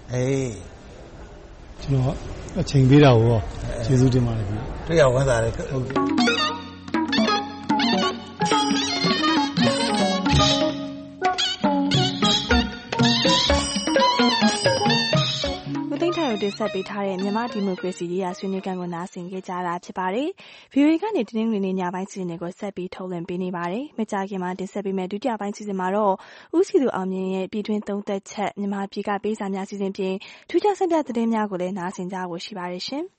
ကျွန်တော်အချိန်ပေးတာကိုရောကျေးဇူးတင်ပါတယ်ခင်ဗျတွေ့ရဝမ်းသာတယ်ဟုတ်ကဲ့တင်ဆက်ပေးထားတဲ့မြန်မာဒီမိုကရေစီရေးရာဆွေးနွေးခန်းကိုနားဆင်ကြကြတာဖြစ်ပါတယ်။ VOA ကနေတင်းနှင်းနေညပိုင်းစီစဉ်တွေကိုဆက်ပြီးထုတ်လွှင့်ပေးနေပါတယ်။မကြာခင်မှာတင်ဆက်ပေးမယ့်ဒုတိယပိုင်းစီစဉ်မှာတော့ဦးစီသူအောင်မြင့်ရဲ့ပြည်တွင်းသုံးသက်ချက်မြန်မာပြည်ကပေးစာများစီစဉ်ပြင်ထူးခြားဆန်းပြသတင်းများကိုလည်းနားဆင်ကြဖို့ရှိပါတယ်ရှင်။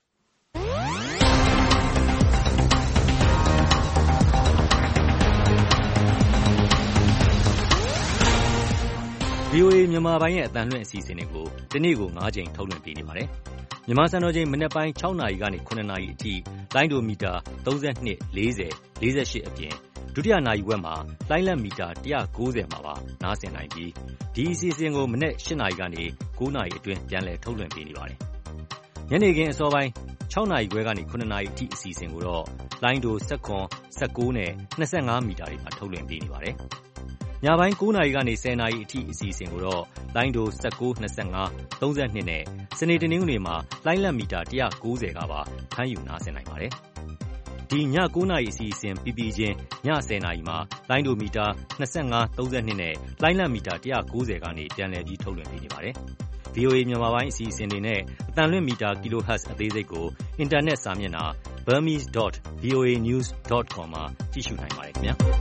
VOA မြန်မာပိုင်းရဲ့အသံလွှင့်အစီအစဉ်တွေကိုဒီနေ့ကို9ချိန်ထုတ်လွှင့်ပေးနေပါတယ်။မြန်မာစံတော်ချိန်မနက်ပိုင်း6နာရီကနေ9နာရီအထိလိုင်းဒိုမီတာ32 40 48အပြင်ဒုတိယနာရီဝက်မှာလိုင်းလက်မီတာ190မှာပါနားဆင်နိုင်ပြီးဒီအစီအစဉ်ကိုမနက်8နာရီကနေ9နာရီအတွင်းပြန်လည်ထုတ်လွှင့်ပေးနေပါတယ်။ညနေခင်းအစောပိုင်း6နာရီခွဲကနေ9နာရီအထိအစီအစဉ်ကိုတော့လိုင်းဒို19နဲ့25မီတာတွေမှာထုတ်လွှင့်ပေးနေပါတယ်။ညပိုင်း9နာရီကနေ10နာရီအထိအစီအစဉ်ကိုတော့လိုင်းဒို19 25 32နဲ့စနေတနင်္ဂနွေမှာလိုင်းလက်မီတာ190ကပါဖမ်းယူနားဆင်နိုင်ပါတယ်။ဒီည9 နာရီအစီအစဉ်ပြီးပြီးချင်းည10 နာရီမှာလိုင်းဒိုမီတာ25 32နဲ့လိုင်းလံမီတာ190ကနေပြန်လည်ပြီးထုတ်လွှင့်ပေးနေပါတယ်။ VOA မြန်မာပိုင်းအစီအစဉ်တွေနဲ့အတန်လွင့်မီတာ kHz အသေးစိတ်ကိုအင်တာနက်စာမျက်နှာ burmese.voanews.com မှာကြည့်ရှုနိုင်ပါတယ်ခင်ဗျာ။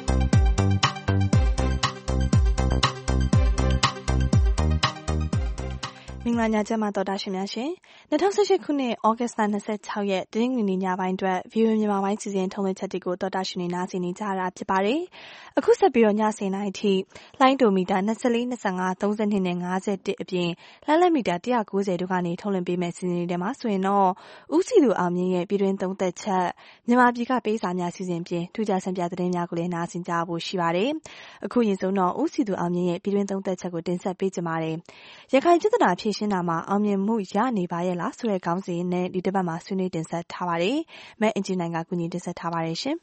မင်္ဂလာညချမ်းပါတော်တာရှင်များရှင်2018ခုနှစ်ဩဂတ်စ်လ26ရက်တင်းငွေညပိုင်းအတွက် VOA မြန်မာပိုင်းစီစဉ်ထုံးလွှင့်ချက်တွေကိုတော်တာရှင်နေနားဆင်နေကြရတာဖြစ်ပါတယ်။အခုဆက်ပြီးတော့ည10:00နာရီထိလိုင်းဒိုမီတာ24 25 32နဲ့51အပြင်လိုင်းလက်မီတာ190တို့ကနေထုံးလွှင့်ပေးမယ့်စီစဉ်တွေထဲမှာဆိုရင်တော့ဦးစီသူအောင်မြင့်ရဲ့ပြည်တွင်းသုံးသက်ချက်မြန်မာပြည်ကပေးစာများစီစဉ်ပြင်ထူးခြားဆန်းပြသတင်းများကိုလည်းနားဆင်ကြဖို့ရှိပါတယ်။အခုရင်ဆုံးတော့ဦးစီသူအောင်မြင့်ရဲ့ပြည်တွင်းသုံးသက်ချက်ကိုတင်ဆက်ပေးကြပါမယ်။ရခိုင်ပြည်နယ်ဖြည့်ရှင်းတာမှာအောင်မြင်မှုရနေပါရဲ့လားဆိုတဲ့ခေါင်းစဉ်နဲ့ဒီတစ်ပတ်မှာဆွေးနွေးတင်ဆက်ထားပါတယ်။မဲ့အင်ဂျင်နိုင်ကကူညီတင်ဆက်ထားပါတယ်ရှင်။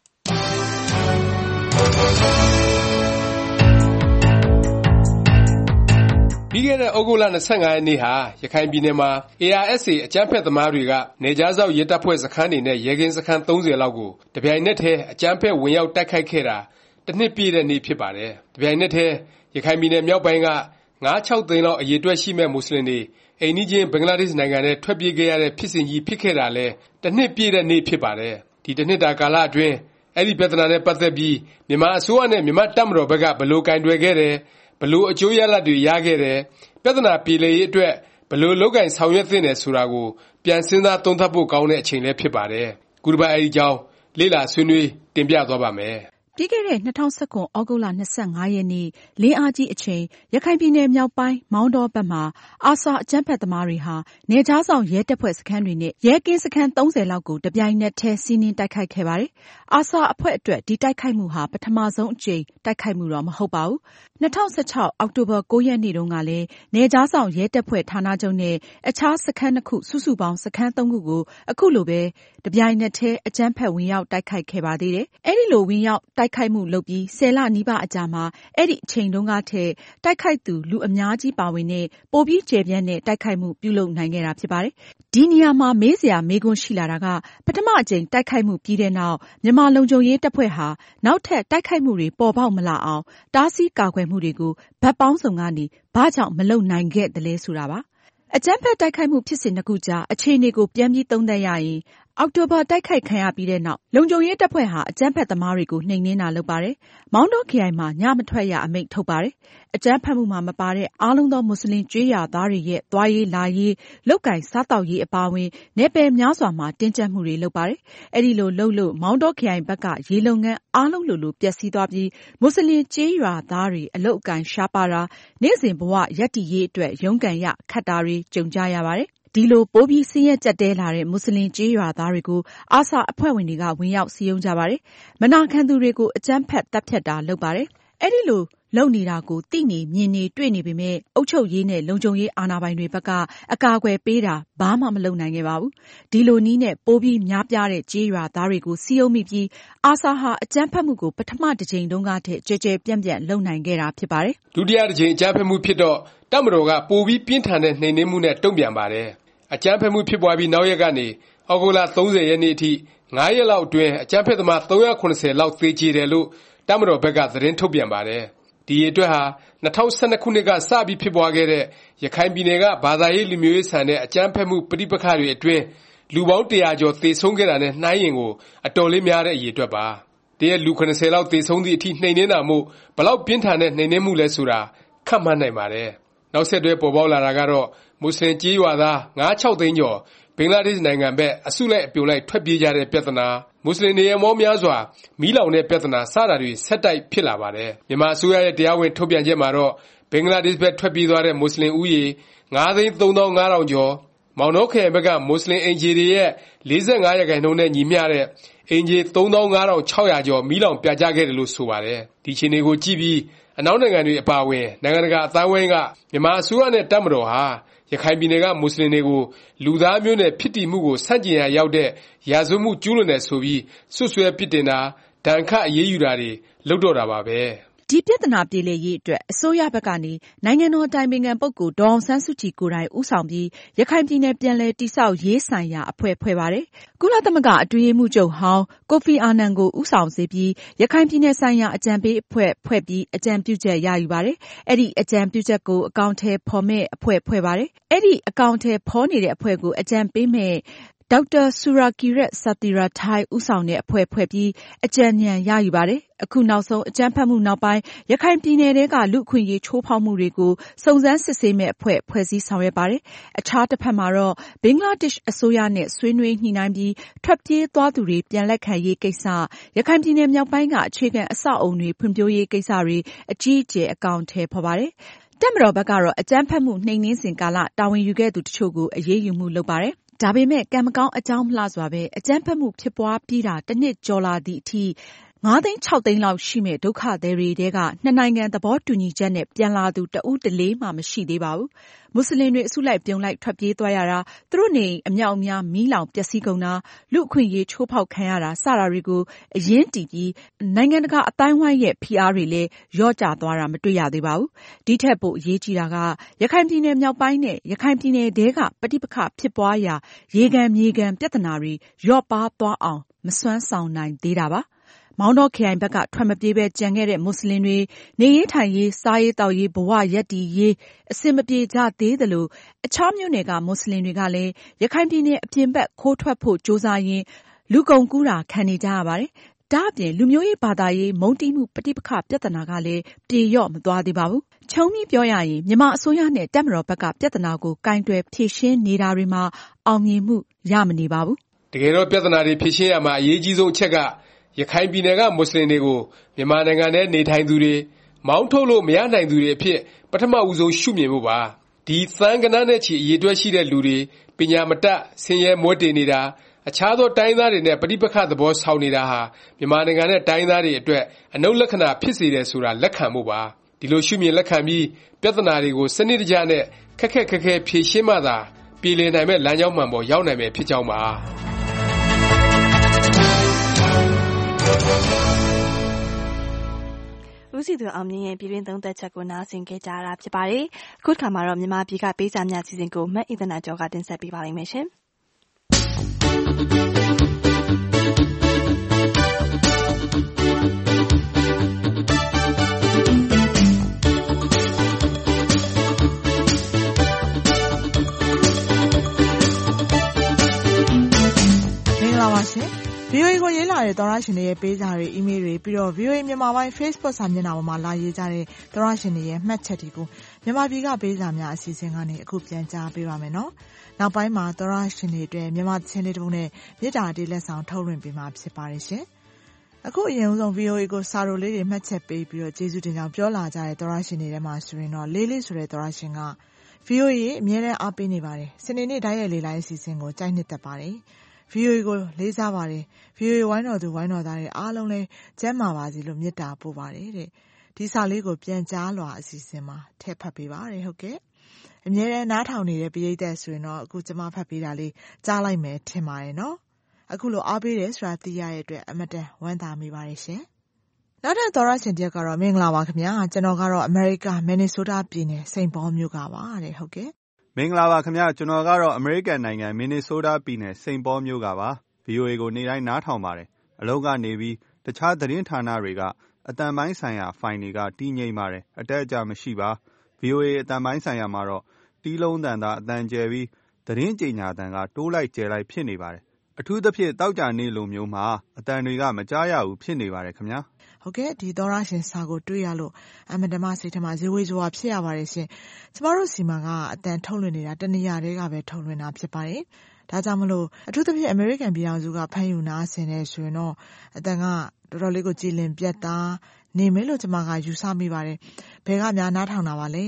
ပြီးခဲ့တဲ့ဩဂုတ်လ25ရက်နေ့ဟာရခိုင်ပြည်နယ်မှာ ARSA အကြမ်းဖက်သမားတွေကနယ်ခြားစောင့်ရဲတပ်ဖွဲ့စခန်းတွေနဲ့ရဲကင်းစခန်း30လောက်ကိုတပြိုင်နက်တည်းအကြမ်းဖက်ဝင်ရောက်တိုက်ခိုက်ခဲ့တာတစ်နှစ်ပြည့်တဲ့နေ့ဖြစ်ပါတယ်။တပြိုင်နက်တည်းရခိုင်ပြည်နယ်မြောက်ပိုင်းက5-6 သိန်းလောက်အရေအတွက်ရှိမဲ့မွတ်စလင်တွေအိမ်နီးချင်းဘင်္ဂလားဒေ့ရှ်နိုင်ငံထဲထွက်ပြေးခဲ့ရတဲ့ဖြစ်စဉ်ကြီးဖြစ်ခဲ့တာလဲတစ်နှစ်ပြည့်တဲ့နေ့ဖြစ်ပါတယ်။ဒီတစ်နှစ်တာကာလအတွင်းအဲ့ဒီပြဿနာနဲ့ပတ်သက်ပြီးမြန်မာအစိုးရနဲ့မြန်မာတပ်မတော်ဘက်ကဘယ်လိုကင်တွယ်ခဲ့တယ်ဘယ်လိုအကျိုးရလဒ်တွေရခဲ့တယ်ပြဿနာပြေလည်ရေးအတွက်ဘယ်လိုလုပ်ကိုင်ဆောင်ရွက်သင့်တယ်ဆိုတာကိုပြန်စဉ်းစားသုံးသပ်ဖို့ကောင်းတဲ့အချိန်လည်းဖြစ်ပါတယ်။ခုတစ်ပတ်အဲ့ဒီအကြောင်းလေ့လာဆွေးနွေးတင်ပြသွားပါမယ်။ပြီးခဲ့တဲ့2019 ဩဂုတ်လ25ရက်နေ့လင်းအားကြီးအချိန်ရခိုင်ပြည်နယ်မြောက်ပိုင်းမောင်တောဘက်မှာအာဆာအကြမ်းဖက်သမားတွေဟာနယ်ခြားစောင့်ရဲတပ်ဖွဲ့စခန်းတွေနဲ့ရဲကင်းစခန်း30လောက်ကိုတပြိုင်နက်တည်းစီးနင်းတိုက်ခိုက်ခဲ့ပါတယ်။အာဆာအဖွဲ့အတွက်ဒီတိုက်ခိုက်မှုဟာပထမဆုံးအကြိမ်တိုက်ခိုက်မှုတော့မဟုတ်ပါဘူး။2016အောက်တိုဘာ9ရက်နေ့တုန်းကလည်းနယ်ခြားစောင့်ရဲတပ်ဖွဲ့ဌာနချုပ်နဲ့အခြားစခန်း2ခုစုစုပေါင်းစခန်း3ခုကိုအခုလိုပဲတပြိုင်နက်တည်းအကြမ်းဖက်ဝင်ရောက်တိုက်ခိုက်ခဲ့ပါသေးတယ်။အဲဒီလိုဝင်ရောက်တိုက်ခိုက်မှုလုပ်ပြီး10 လနီးပါးအကြာမှာအဲ့ဒီအချိန်တုန်းကထက်တိုက်ခိုက်သူလူအများကြီးပါဝင်တဲ့ပိုပြီးကျယ်ပြန့်တဲ့တိုက်ခိုက်မှုပြုလုပ်နိုင်ခဲ့တာဖြစ်ပါတယ်။ဒီနေရာမှာမေးစရာမေးခွန်းရှိလာတာကပထမအကြိမ်တိုက်ခိုက်မှုပြီးတဲ့နောက်မြန်မာလုံခြုံရေးတပ်ဖွဲ့ဟာနောက်ထပ်တိုက်ခိုက်မှုတွေပေါ်ပေါက်မလာအောင်တားဆီးကာကွယ်မှုတွေကိုဘက်ပေါင်းစုံကနေဘာကြောင့်မလုပ်နိုင်ခဲ့သလဲဆိုတာပါ။အကြမ်းဖက်တိုက်ခိုက်မှုဖြစ်စဉ်နှစ်ခုကြားအခြေအနေကိုပြန်ပြီးသုံးသပ်ရရင်အောက်တိုဘာတိုက်ခိုက်ခံရပြီးတဲ့နောက်လုံခြုံရေးတပ်ဖွဲ့ဟာအကြမ်းဖက်သမားတွေကိုနှိမ်နင်းတာလုပ်ပါတယ်။မောင်တောခရိုင်မှာညမထွက်ရအမိန့်ထုတ်ပါတယ်။အကြမ်းဖက်မှုမှာမပါတဲ့အားလုံးသောမွတ်စလင်ကျေးရွာသားတွေရဲ့သွားရေးလာရေးလုပ်ကိုင်စားသောက်ရေးအပါအဝင်နယ်ပယ်များစွာမှာတင်းကျပ်မှုတွေလုပ်ပါတယ်။အဲဒီလိုလုပ်လို့မောင်တောခရိုင်ဘက်ကရေလုပ်ငန်းအားလုံးလိုပျက်စီးသွားပြီးမွတ်စလင်ကျေးရွာသားတွေအလုပ်အကိုင်ရှားပါတာနေ့စဉ်ဘဝရပ်တည်ရေးအတွက်ရုန်းကန်ရခတ်တာတွေကြုံကြရပါတယ်။ဒီလိုပိုပြီးဆင်းရဲကြပ်တည်းလာတဲ့မွတ်စလင်ကျေးရွာသားတွေကိုအာဆာအဖွဲ့ဝင်တွေကဝင်ရောက်စည်းရုံးကြပါတယ်။မနာခံသူတွေကိုအကြမ်းဖက်တပ်ဖြတ်တာလုပ်ပါတယ်။အဲဒီလိုလုပ်နေတာကိုသိနေမြင်နေတွေ့နေပေမဲ့အုပ်ချုပ်ရေးနဲ့လုံခြုံရေးအာဏာပိုင်တွေဘက်ကအကာအကွယ်ပေးတာဘာမှမလုပ်နိုင်ခဲ့ပါဘူး။ဒီလိုနည်းနဲ့ပိုပြီးများပြားတဲ့ကျေးရွာသားတွေကိုစည်းရုံးမိပြီးအာဆာဟာအကြမ်းဖက်မှုကိုပထမတစ်ကြိမ်တုန်းကထက်ကြဲကြဲပြန့်ပြန့်လုပ်နိုင်ခဲ့တာဖြစ်ပါတယ်။ဒုတိယတစ်ကြိမ်အကြမ်းဖက်မှုဖြစ်တော့တပ်မတော်ကပိုပြီးပြင်းထန်တဲ့နှိမ်နင်းမှုနဲ့တုံ့ပြန်ပါတယ်။အကြမ်းဖက်မှုဖြစ်ပွားပြီးနောက်ရက်ကနေဩဂုတ်လ30ရက်နေ့အထိ9ရက်လောက်အတွင်းအကြမ်းဖက်သမား390လောက်သေကြေတယ်လို့တပ်မတော်ဘက်ကသတင်းထုတ်ပြန်ပါတယ်။ဒီအတွက်ဟာ2012ခုနှစ်ကစပြီးဖြစ်ပွားခဲ့တဲ့ရခိုင်ပြည်နယ်ကဘာသာရေးလူမျိုးရေးဆန်တဲ့အကြမ်းဖက်မှုပဋိပက္ခတွေအတွင်းလူပေါင်း100ကျော်သေဆုံးခဲ့တာနဲ့နှိုင်းရင်ကိုအတော်လေးများတဲ့အရေအတွက်ပါ။တရက်လူ90လောက်သေဆုံးသည့်အထိနှိမ်နင်းတာမို့ဘလောက်ပြင်းထန်တဲ့နှိမ်နင်းမှုလဲဆိုတာခန့်မှန်းနိုင်ပါတယ်။နောက်ဆက်တွဲပေါ်ပေါက်လာတာကတော့မွတ်စလင်ကျေးရွာသား5-6 သိန်းကျော်ဘင်္ဂလားဒေ့ရှ်နိုင်ငံဘက်အစုလိုက်အပြုံလိုက်ထွက်ပြေးကြတဲ့ပြဿနာမွတ်စလင်နေရာမောများစွာမီးလောင်တဲ့ပြဿနာစတာတွေဆက်တိုက်ဖြစ်လာပါတယ်။မြန်မာအစိုးရရဲ့တရားဝင်ထုတ်ပြန်ချက်မှာတော့ဘင်္ဂလားဒေ့ရှ်ဘက်ထွက်ပြေးသွားတဲ့မွတ်စလင်ဦးရေ9,35,000 ကျော်မောင်တောခရိုင်ဘက်ကမွတ်စလင်အိမ်ခြေတွေရဲ့45% နဲ့ညီမျှတဲ့အိမ်ခြေ35,600 ကျော်မီးလောင်ပြာကျခဲ့တယ်လို့ဆိုပါတယ်။ဒီအခြေအနေကိုကြည့်ပြီးအနောက်နိုင်ငံတွေအပါအဝင်နိုင်ငံတကာအသိုင်းအဝိုင်းကမြန်မာအစိုးရနဲ့တပ်မတော်ဟာရခိုင်ပြည်နယ်ကမွတ်စလင်တွေကိုလူသားမျိုးနွယ်ဖြစ်တည်မှုကိုဆန့်ကျင်ရာရောက်တဲ့ရာဇဝတ်မှုကျူးလွန်တယ်ဆိုပြီးစွပ်စွဲပြစ်တင်တာဒဏ်ခတ်အရေးယူတာတွေလုပ်တော့တာပါပဲဒီပြဿနာပြေလည်ရေးအတွက်အစိုးရဘက်ကနေနိုင်ငံတော်အတိုင်ပင်ခံပုဂ္ဂိုလ်ဒေါ်အောင်ဆန်းစုကြည်ကိုယ်တိုင်ဦးဆောင်ပြီးရခိုင်ပြည်နယ်ပြန်လည်တည်ဆောက်ရေးဆိုင်ရာအဖွဲ့ဖွဲ့ပါတယ်။ကုလသမဂ္ဂအတွင်းရေးမှူးချုပ်ဟောင်းကိုဖီအာနန်ကိုဦးဆောင်စေပြီးရခိုင်ပြည်နယ်ဆိုင်ရာအကြံပေးအဖွဲ့ဖွဲ့ပြီးအကြံပြုချက်ရယူပါတယ်။အဲ့ဒီအကြံပြုချက်ကိုအကောင်အထည်ဖော်မဲ့အဖွဲ့ဖွဲ့ပါတယ်။အဲ့ဒီအကောင်အထည်ဖော်နေတဲ့အဖွဲ့ကိုအကြံပေးမဲ့ဒေါက်တာဆူရာကီရက်ဆာတီရာထိုင်းဦးဆောင်တဲ့အဖွဲ့ဖွဲ့ပြီးအကြံဉာဏ်ရယူပါတယ်။အခုနောက်ဆုံးအကြမ်းဖက်မှုနောက်ပိုင်းရခိုင်ပြည်နယ်ထဲကလူ့အခွင့်အရေးချိုးဖောက်မှုတွေကိုစုံစမ်းစစ်ဆေးမဲ့အဖွဲ့ဖွဲ့စည်းဆောင်ရွက်ပါတယ်။အခြားတစ်ဖက်မှာတော့ဘင်္ဂလားဒေ့ရှ်အစိုးရနဲ့ဆွေးနွေးညှိနှိုင်းပြီးထွက်ပြေးသွားသူတွေပြန်လက်ခံရေးကိစ္စရခိုင်ပြည်နယ်မြောက်ပိုင်းကအခြေခံအဆောက်အုံတွေဖွံ့ဖြိုးရေးကိစ္စတွေအကြီးအကျယ်အကောင်အထည်ဖော်ပါတယ်။တပ်မတော်ဘက်ကတော့အကြမ်းဖက်မှုနှိမ်နင်းစဉ်ကာလတာဝန်ယူခဲ့သူတချို့ကိုအရေးယူမှုလုပ်ပါတယ်။ဒါပေမဲ့ကံမကောင်းအကြောင်းမလှစွာပဲအကြမ်းဖက်မှုဖြစ်ပွားပြီးတာတစ်နှစ်ကျော်လာသည့်အထိ5 သိန်း 6 သိန်းလောက်ရှိမဲ့ဒုက္ခသည်တွေထဲကနှစ်နိုင်ငံသဘောတူညီချက်နဲ့ပြန်လာသူတဦးတလေမှမရှိသေးပါဘူး။မွတ်စလင်တွေအစုလိုက်ပြုံလိုက်ထွက်ပြေးသွားရတာသူတို့နေအမြောက်အများမီးလောင်ပျက်စီးကုန်တာလူ့အခွင့်အရေးချိုးဖောက်ခံရတာစတာတွေကိုအရင်တည်ပြီးနိုင်ငံတကာအတိုင်းဝိုင်းရဲ့ဖိအားတွေလည်းရော့ကျသွားတာမတွေ့ရသေးပါဘူး။ဒီထက်ပိုအရေးကြီးတာကရခိုင်ပြည်နယ်မြောက်ပိုင်းနဲ့ရခိုင်ပြည်နယ်ထဲကပဋိပက္ခဖြစ်ပွားရာရေကန်မြေကန်ပြဿနာတွေရော့ပါသွားအောင်မစွမ်းဆောင်နိုင်သေးတာပါ။မောင်တောခရိုင်ဘက်ကထွက်မပြေးပဲကြံခဲ့တဲ့မွတ်စလင်တွေနေရေးထိုင်ရေးစားရေးတောက်ရေးဘဝရပ်တည်ရေးအဆင်မပြေကြသေးသလိုအခြားမြို့နယ်ကမွတ်စလင်တွေကလည်းရခိုင်ပြည်နယ်အပြင်ဘက်ခိုးထွက်ဖို့ကြိုးစားရင်းလူကုန်ကူးတာခံနေကြရပါတယ်။ဒါ့အပြင်လူမျိုးရေးဘာသာရေးမုန်းတီးမှုပဋိပက္ခပြဿနာကလည်းပြေလျော့မသွားသေးပါဘူး။ခြုံပြီးပြောရရင်မြန်မာအစိုးရနဲ့တပ်မတော်ဘက်ကပြဿနာကိုကင်တွယ်ဖြေရှင်းနေတာတွေမှာအောင်မြင်မှုရမနေပါဘူး။တကယ်တော့ပြဿနာတွေဖြေရှင်းရမှာအရေးကြီးဆုံးအချက်ကရခိုင်ပြည်နယ်ကမွတ်စလင်တွေကိုမြန်မာနိုင်ငံထဲနေထိုင်သူတွေမောင်းထုတ်လို့မရနိုင်သူတွေအဖြစ်ပထမဦးဆုံးရှုမြင်ဖို့ပါဒီသန်းကဏ္ဍနဲ့ချီအရေးတွက်ရှိတဲ့လူတွေပညာမတတ်ဆင်းရဲမွဲတေနေတာအခြားသောတိုင်းသားတွေနဲ့ပဋိပက္ခသဘောဆောင်နေတာဟာမြန်မာနိုင်ငံနဲ့တိုင်းသားတွေအတွက်အနုလက္ခဏာဖြစ်စေတယ်ဆိုတာလက်ခံဖို့ပါဒီလိုရှုမြင်လက်ခံပြီးပြဿနာတွေကိုစနစ်တကျနဲ့ခက်ခက်ခဲခဲဖြေရှင်းမှသာပြည်လည်နိုင်မဲ့လမ်းကြောင်းမှန်ပေါ်ရောက်နိုင်မယ်ဖြစ်ကြောင်းပါဦးစီသူအောင်မြင့်ရဲ့ပြည်တွင်းသုံးသက်ချက်ကိုနားဆင်ခဲ့ကြရတာဖြစ်ပါတယ်။ခုတစ်ခါမှာတော့မြန်မာပြည်ကပေးစာများအစီအစဉ်ကိုမတ်ဣဒနာကျော်ကတင်ဆက်ပေးပါလိမ့်မယ်ရှင်။မင်္ဂလာပါရှင်။ VOA ကိုရေးလာတဲ့သောရရှင်တွေရဲ့ပေးစာတွေ email တွေပြီးတော့ VOA မြန်မာပိုင်း Facebook စာမျက်နှာပေါ်မှာလာရေးကြတဲ့သောရရှင်တွေရဲ့မှတ်ချက်တွေကိုမြန်မာပြည်ကပေးစာများအစီအစဉ်ကနေအခုပြန်ကြားပေးပါမယ်နော်။နောက်ပိုင်းမှာသောရရှင်တွေအတွက်မြန်မာသချင်းလေးတစ်ပုဒ်နဲ့မေတ္တာတေးလက်ဆောင်ထုတ်လွှင့်ပေးမှာဖြစ်ပါတယ်ရှင်။အခုအရင်ဆုံး VOA ကိုစာရိုလေးတွေမှတ်ချက်ပေးပြီးတော့ကျေးဇူးတင်ကြောင်းပြောလာကြတဲ့သောရရှင်တွေထဲမှာဆိုရင်တော့လေးလေးဆိုတဲ့သောရရှင်က VOA အမြဲတမ်းအားပေးနေပါတယ်။စနေနေ့တိုင်းရဲ့လေလိုင်းအစီအစဉ်ကိုကြိုက်နှစ်သက်ပါတယ်။ VOA ကိုလေးစားပါတယ်။ VOA ဝိုင်းတော်သူဝိုင်းတော်သားတွေအားလုံးလည်းကျန်းမာပါစေလို့မေတ္တာပို့ပါတယ်တဲ့။ဒီစာလေးကိုပြန်ကြားလွှာအစီအစဉ်မှာထည့်ဖတ်ပေးပါတယ်ဟုတ်ကဲ့။အမြဲတမ်းနားထောင်နေတဲ့ပရိသတ်ဆိုရင်တော့အခုကျမဖတ်ပေးတာလေးကြားလိုက်မယ်ထင်ပါတယ်နော်။အခုလိုအားပေးတယ်ဆိုတာသိရတဲ့အတွက်အမတန်ဝမ်းသာမိပါတယ်ရှင်။နောက်ထပ်သောရရှင်တယောက်ကတော့မင်္ဂလာပါခင်ဗျာ။ကျွန်တော်ကတော့အမေရိကမင်နီဆိုးတားပြည်နယ်စိန့်ပေါမြို့ကပါတဲ့ဟုတ်ကဲ့။မင်္ဂလာပါခင်ဗျာကျွန်တော်ကတော့အမေရိကန်နိုင်ငံမင်နီဆိုးတားပြည်နယ်စိန့်ပေါမြို့ကပါ VOA ကိုနေ့တိုင်းနားထောင်ပါတယ်အလုပ်ကနေပြီးတခြားသတင်းဌာနတွေကအတန်ပိုင်းဆိုင်ရာဖိုင်တွေကတည်ငြိမ်ပါတယ်အတက်အကျမရှိပါ VOA အတန်ပိုင်းဆိုင်ရာမှာတော့တီးလုံးတန်သားအတန်ကျယ်ပြီးသတင်းကြေညာတန်ကတိုးလိုက်ကျယ်လိုက်ဖြစ်နေပါတယ်အထူးသဖြင့်တောက်ကြနေလိုမျိုးမှာအတန်တွေကမကြားရဘူးဖြစ်နေပါတယ်ခင်ဗျာဟုတ်ကဲ့ဒီသောရရှင်စာကိုတွေ့ရလို့အမတမစိတ်ထမဇေဝေဇဝါဖြစ်ရပါတယ်ရှင်ကျမတို့စီမှာကအတန်ထုတ်လွှင့်နေတာတနေရာတွေကပဲထုတ်လွှင့်တာဖြစ်ပါတယ်ဒါကြောင့်မလို့အထူးသဖြင့်အမေရိကန်ပြည်အောင်စုကဖမ်းယူနာဆင်နေဆိုရင်တော့အတန်ကတော်တော်လေးကိုကြည်လင်ပြတ်သားနေမယ်လို့ကျမကယူဆမိပါတယ်ဘယ်ကများနားထောင်တာပါလဲ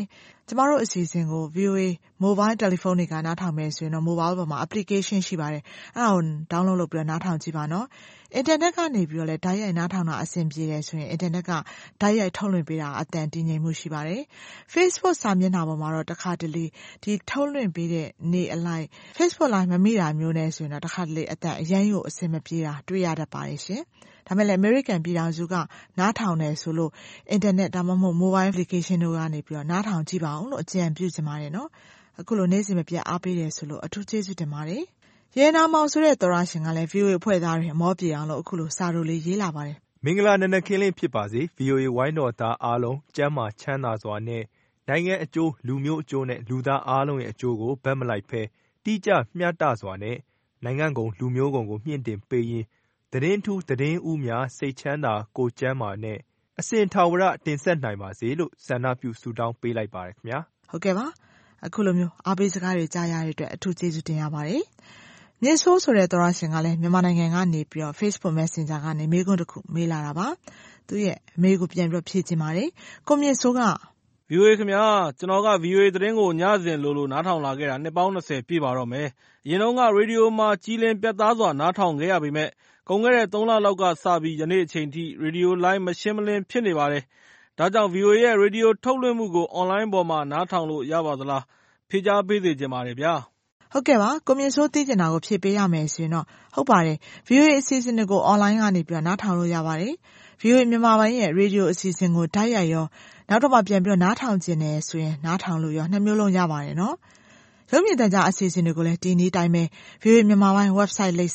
ကျမတို့အစီအစဉ်ကို VOA Mobile Telephone တွေကနားထောင်မယ်ဆိုရင်တော့ Mobile ပေါ်မှာ application ရှိပါတယ်။အဲ့ဒါကို download လုပ်ပြီးတော့နားထောင်ကြည့်ပါနော်။ Internet ကနေပြီးတော့လည်းတိုက်ရိုက်နားထောင်တာအဆင်ပြေတယ်ဆိုရင် Internet ကတိုက်ရိုက်ထုတ်လွှင့်ပေးတာအသံတည်ငြိမ်မှုရှိပါတယ်။ Facebook စာမျက်နှာပေါ်မှာတော့တခါတလေဒီထုတ်လွှင့်ပေးတဲ့နေ့အလိုက် Facebook Live မမိတာမျိုးနဲ့ဆိုရင်တော့တခါတလေအသံအရင်ကိုအဆင်မပြေတာတွေ့ရတတ်ပါတယ်ရှင်။ဒါမဲ့လည်း American ပြည်ထောင်စုကနားထောင်တယ်ဆိုလို့ Internet ဒါမှမဟုတ် Mobile Application တို့ကနေပြီးတော့နားထောင်ကြည့်ပါအောင်လို့အကြံပြုချင်ပါတယ်နော်။အခုလိုနေ့စဉ်မပြတ်အားပေးတယ်ဆိုလို့အထူးကျေးဇူးတင်ပါတယ်။ရဲနာမောင်ဆိုတဲ့သောရရှင်ကလည်း VOA အဖွဲ့သားတွေအမောပြေအောင်လို့အခုလိုစာတို့လေးရေးလာပါတယ်။မင်္ဂလာနံနက်ခင်းလေးဖြစ်ပါစေ။ VOA ဝိုင်းတော်သားအားလုံးကျန်းမာချမ်းသာစွာနဲ့နိုင်ငံအကျိုးလူမျိုးအကျိုးနဲ့လူသားအားလုံးရဲ့အကျိုးကိုဘက်မလိုက်ဖဲတိကျမျှတစွာနဲ့နိုင်ငံကုန်လူမျိုးကုန်ကိုမြင့်တင်ပေးရင်းသတင်းထူးသတင်းဦးများစိတ်ချမ်းသာကိုကျမ်းမာနဲ့အစဉ်ထာဝရတင်ဆက်နိုင်ပါစေလို့ဆန္ဒပြုဆုတောင်းပေးလိုက်ပါတယ်ခင်ဗျာ။ဟုတ်ကဲ့ပါ။အခုလိုမျိုးအားပေးစကားတွေကြားရတဲ့အတွက်အထူးကျေးဇူးတင်ရပါတယ်။မြင့်ဆိုးဆိုတဲ့သောရရှင်ကလည်းမြန်မာနိုင်ငံကနေပြီးတော့ Facebook Messenger ကနေမေးခွန်းတစ်ခုမေးလာတာပါ။သူရဲ့အမေးကိုပြန်ပြီးဖြေချင်ပါတယ်။ကိုမြင့်ဆိုးက VOA ခင်ဗျာကျွန်တော်က VOA သတင်းကိုညစဉ်လိုနားထောင်လာခဲ့တာနှစ်ပေါင်း20ပြည့်ပါတော့မယ်။အရင်တုန်းကရေဒီယိုမှာကြီးလင်းပြတ်သားစွာနားထောင်ခဲ့ရပေမဲ့ကုန်ခဲ့တဲ့3လလောက်ကစပြီးယနေ့အချိန်ထိရေဒီယိုလိုင်းမရှင်းမလင်းဖြစ်နေပါတယ်။ဒါကြောင့် VOA ရဲ့ရေဒီယိုထုတ်လွှင့်မှုကို online ပေါ်မှာနားထောင်လို့ရပါသလားဖြေကြားပေးစေချင်ပါတယ်ဗျာ။ဟုတ်ကဲ့ပါကိုမြင့်စိုးသိချင်တာကိုဖြေပေးရမယ်ဆိုရင်တော့ဟုတ်ပါတယ် VOA အစီအစဉ်တွေကို online ကနေပြီးတော့နားထောင်လို့ရပါတယ်။ VOA မြန်မာပိုင်းရဲ့ရေဒီယိုအစီအစဉ်ကိုတိုက်ရိုက်ရောနောက်တော့မှပြန်ပြီးတော့နားထောင်ခြင်းနဲ့ဆိုရင်နားထောင်လို့ရောနှစ်မျိုးလုံးရပါတယ်နော်။ရုပ်မြင်သံကြားအစီအစဉ်တွေကိုလည်းဒီနေ့တိုင်းပဲ VOA မြန်မာပိုင်း website လိပ်စာ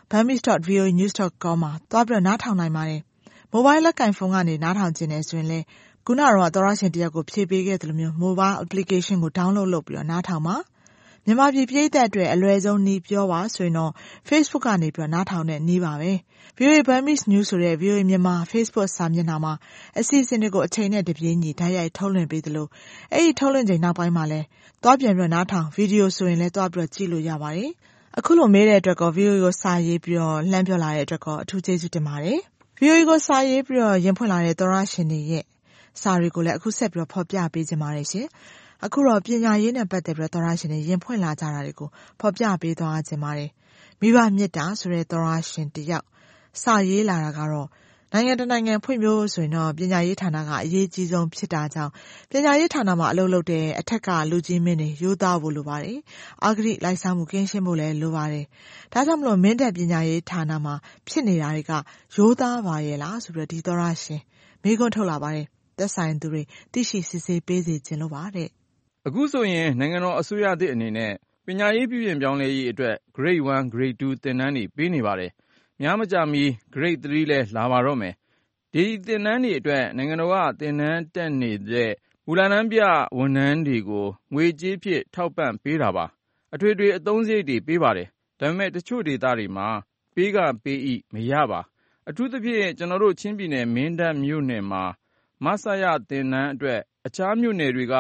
burmese.voanews.com မှာသွားပြီးတော့နားထောင်နိုင်ပါတယ်။ Mobile လက်ကင်ဖုန်းကနေနားထောင်ခြင်းနဲ့ဆိုရင်လည်းခုနကတော့သောရရှင်တယောက်ကိုဖြည့်ပေးခဲ့သလိုမျိုး Mobile application ကို download လုပ်ပြီးတော့နားထောင်ပါ။မြန်မာပြည်ပြည်သက်အတွက်အလွယ်ဆုံးနည်းပြောပါဆိုရင်တော့ Facebook ကနေပြီးတော့နားထောင်တဲ့နည်းပါပဲ။ VOA Burmese News ဆိုတဲ့ VOA မြန်မာ Facebook စာမျက်နှာမှာအစီအစဉ်တွေကိုအချိန်နဲ့တပြေးညီတိုက်ရိုက်ထုတ်လွှင့်ပေးသလိုအဲ့ဒီထုတ်လွှင့်ချိန်နောက်ပိုင်းမှာလည်းသွားပြန်ပြီးတော့နားထောင်ဗီဒီယိုဆိုရင်လည်းသွားပြီးတော့ကြည့်လို့ရပါတယ်။အခုလိုမေးတဲ့အတွက်ကော VOA ကိုစာရေးပြီးတော့လှမ်းပြောလာတဲ့အတွက်ကောအထူးကျေးဇူးတင်ပါတယ်။ VOA ကိုစာရေးပြီးတော့ရင်ဖွင့်လာတဲ့သောရရှင်တွေရဲ့စာတွေကိုလည်းအခုဆက်ပြီးတော့ဖော်ပြပေးခြင်းပါတယ်ရှင်။အခုတော့ပညာရေးနဲ့ပတ်သက်ပြီးတော့သောရရှင်တွေရင်ဖွင့်လာကြတာတွေကိုဖော်ပြပေးသွားခြင်းပါတယ်။မိဘမေတ္တာဆိုတဲ့သောရရှင်တယောက်စာရေးလာတာကတော့နိုင်ငံတကာဖွံ့ဖြိုးဆိုရင်တော့ပညာရေးဌာနကအရေးကြီးဆုံးဖြစ်တာကြောင့်ပညာရေးဌာနမှာအလုပ်လုပ်တဲ့အထက်ကလူကြီးမင်းတွေရိုးသားဖို့လိုပါတယ်။အာဂရိလိုက်စားမှုကင်းရှင်းဖို့လည်းလိုပါတယ်။ဒါကြောင့်မလို့မင်းတပ်ပညာရေးဌာနမှာဖြစ်နေတာတွေကရိုးသားပါရဲ့လားဆိုပြီးဒီသောရရှင်မိခွန်းထုတ်လာပါတယ်။သက်ဆိုင်သူတွေသိရှိစစ်ဆေးပေးစေခြင်းလို့ပါတဲ့။အခုဆိုရင်နိုင်ငံတော်အစိုးရသစ်အနေနဲ့ပညာရေးပြုပြင်ပြောင်းလဲရေးအတွက် Grade 1, Grade 2 သင်တန်းတွေပေးနေပါတယ်။များမကြာမီ Grade 3လည်းလာပါတော့မယ်။ဒီသင်တန်းတွေအတွက်နိုင်ငံတော်ကသင်တန်းတက်နေတဲ့မူလတန်းပြဝန်ထမ်းတွေကိုငွေကြေးဖြင့်ထောက်ပံ့ပေးတာပါ။အထွေထွေအသုံးစရိတ်တွေပေးပါတယ်။ဒါပေမဲ့တချို့ဒေသတွေမှာပေးကပေး၏မရပါ။အထူးသဖြင့်ကျွန်တော်တို့ချင်းပြည်နယ်မင်းတပ်မြို့နယ်မှာမဆရသင်တန်းအတွက်အခြားမြို့နယ်တွေက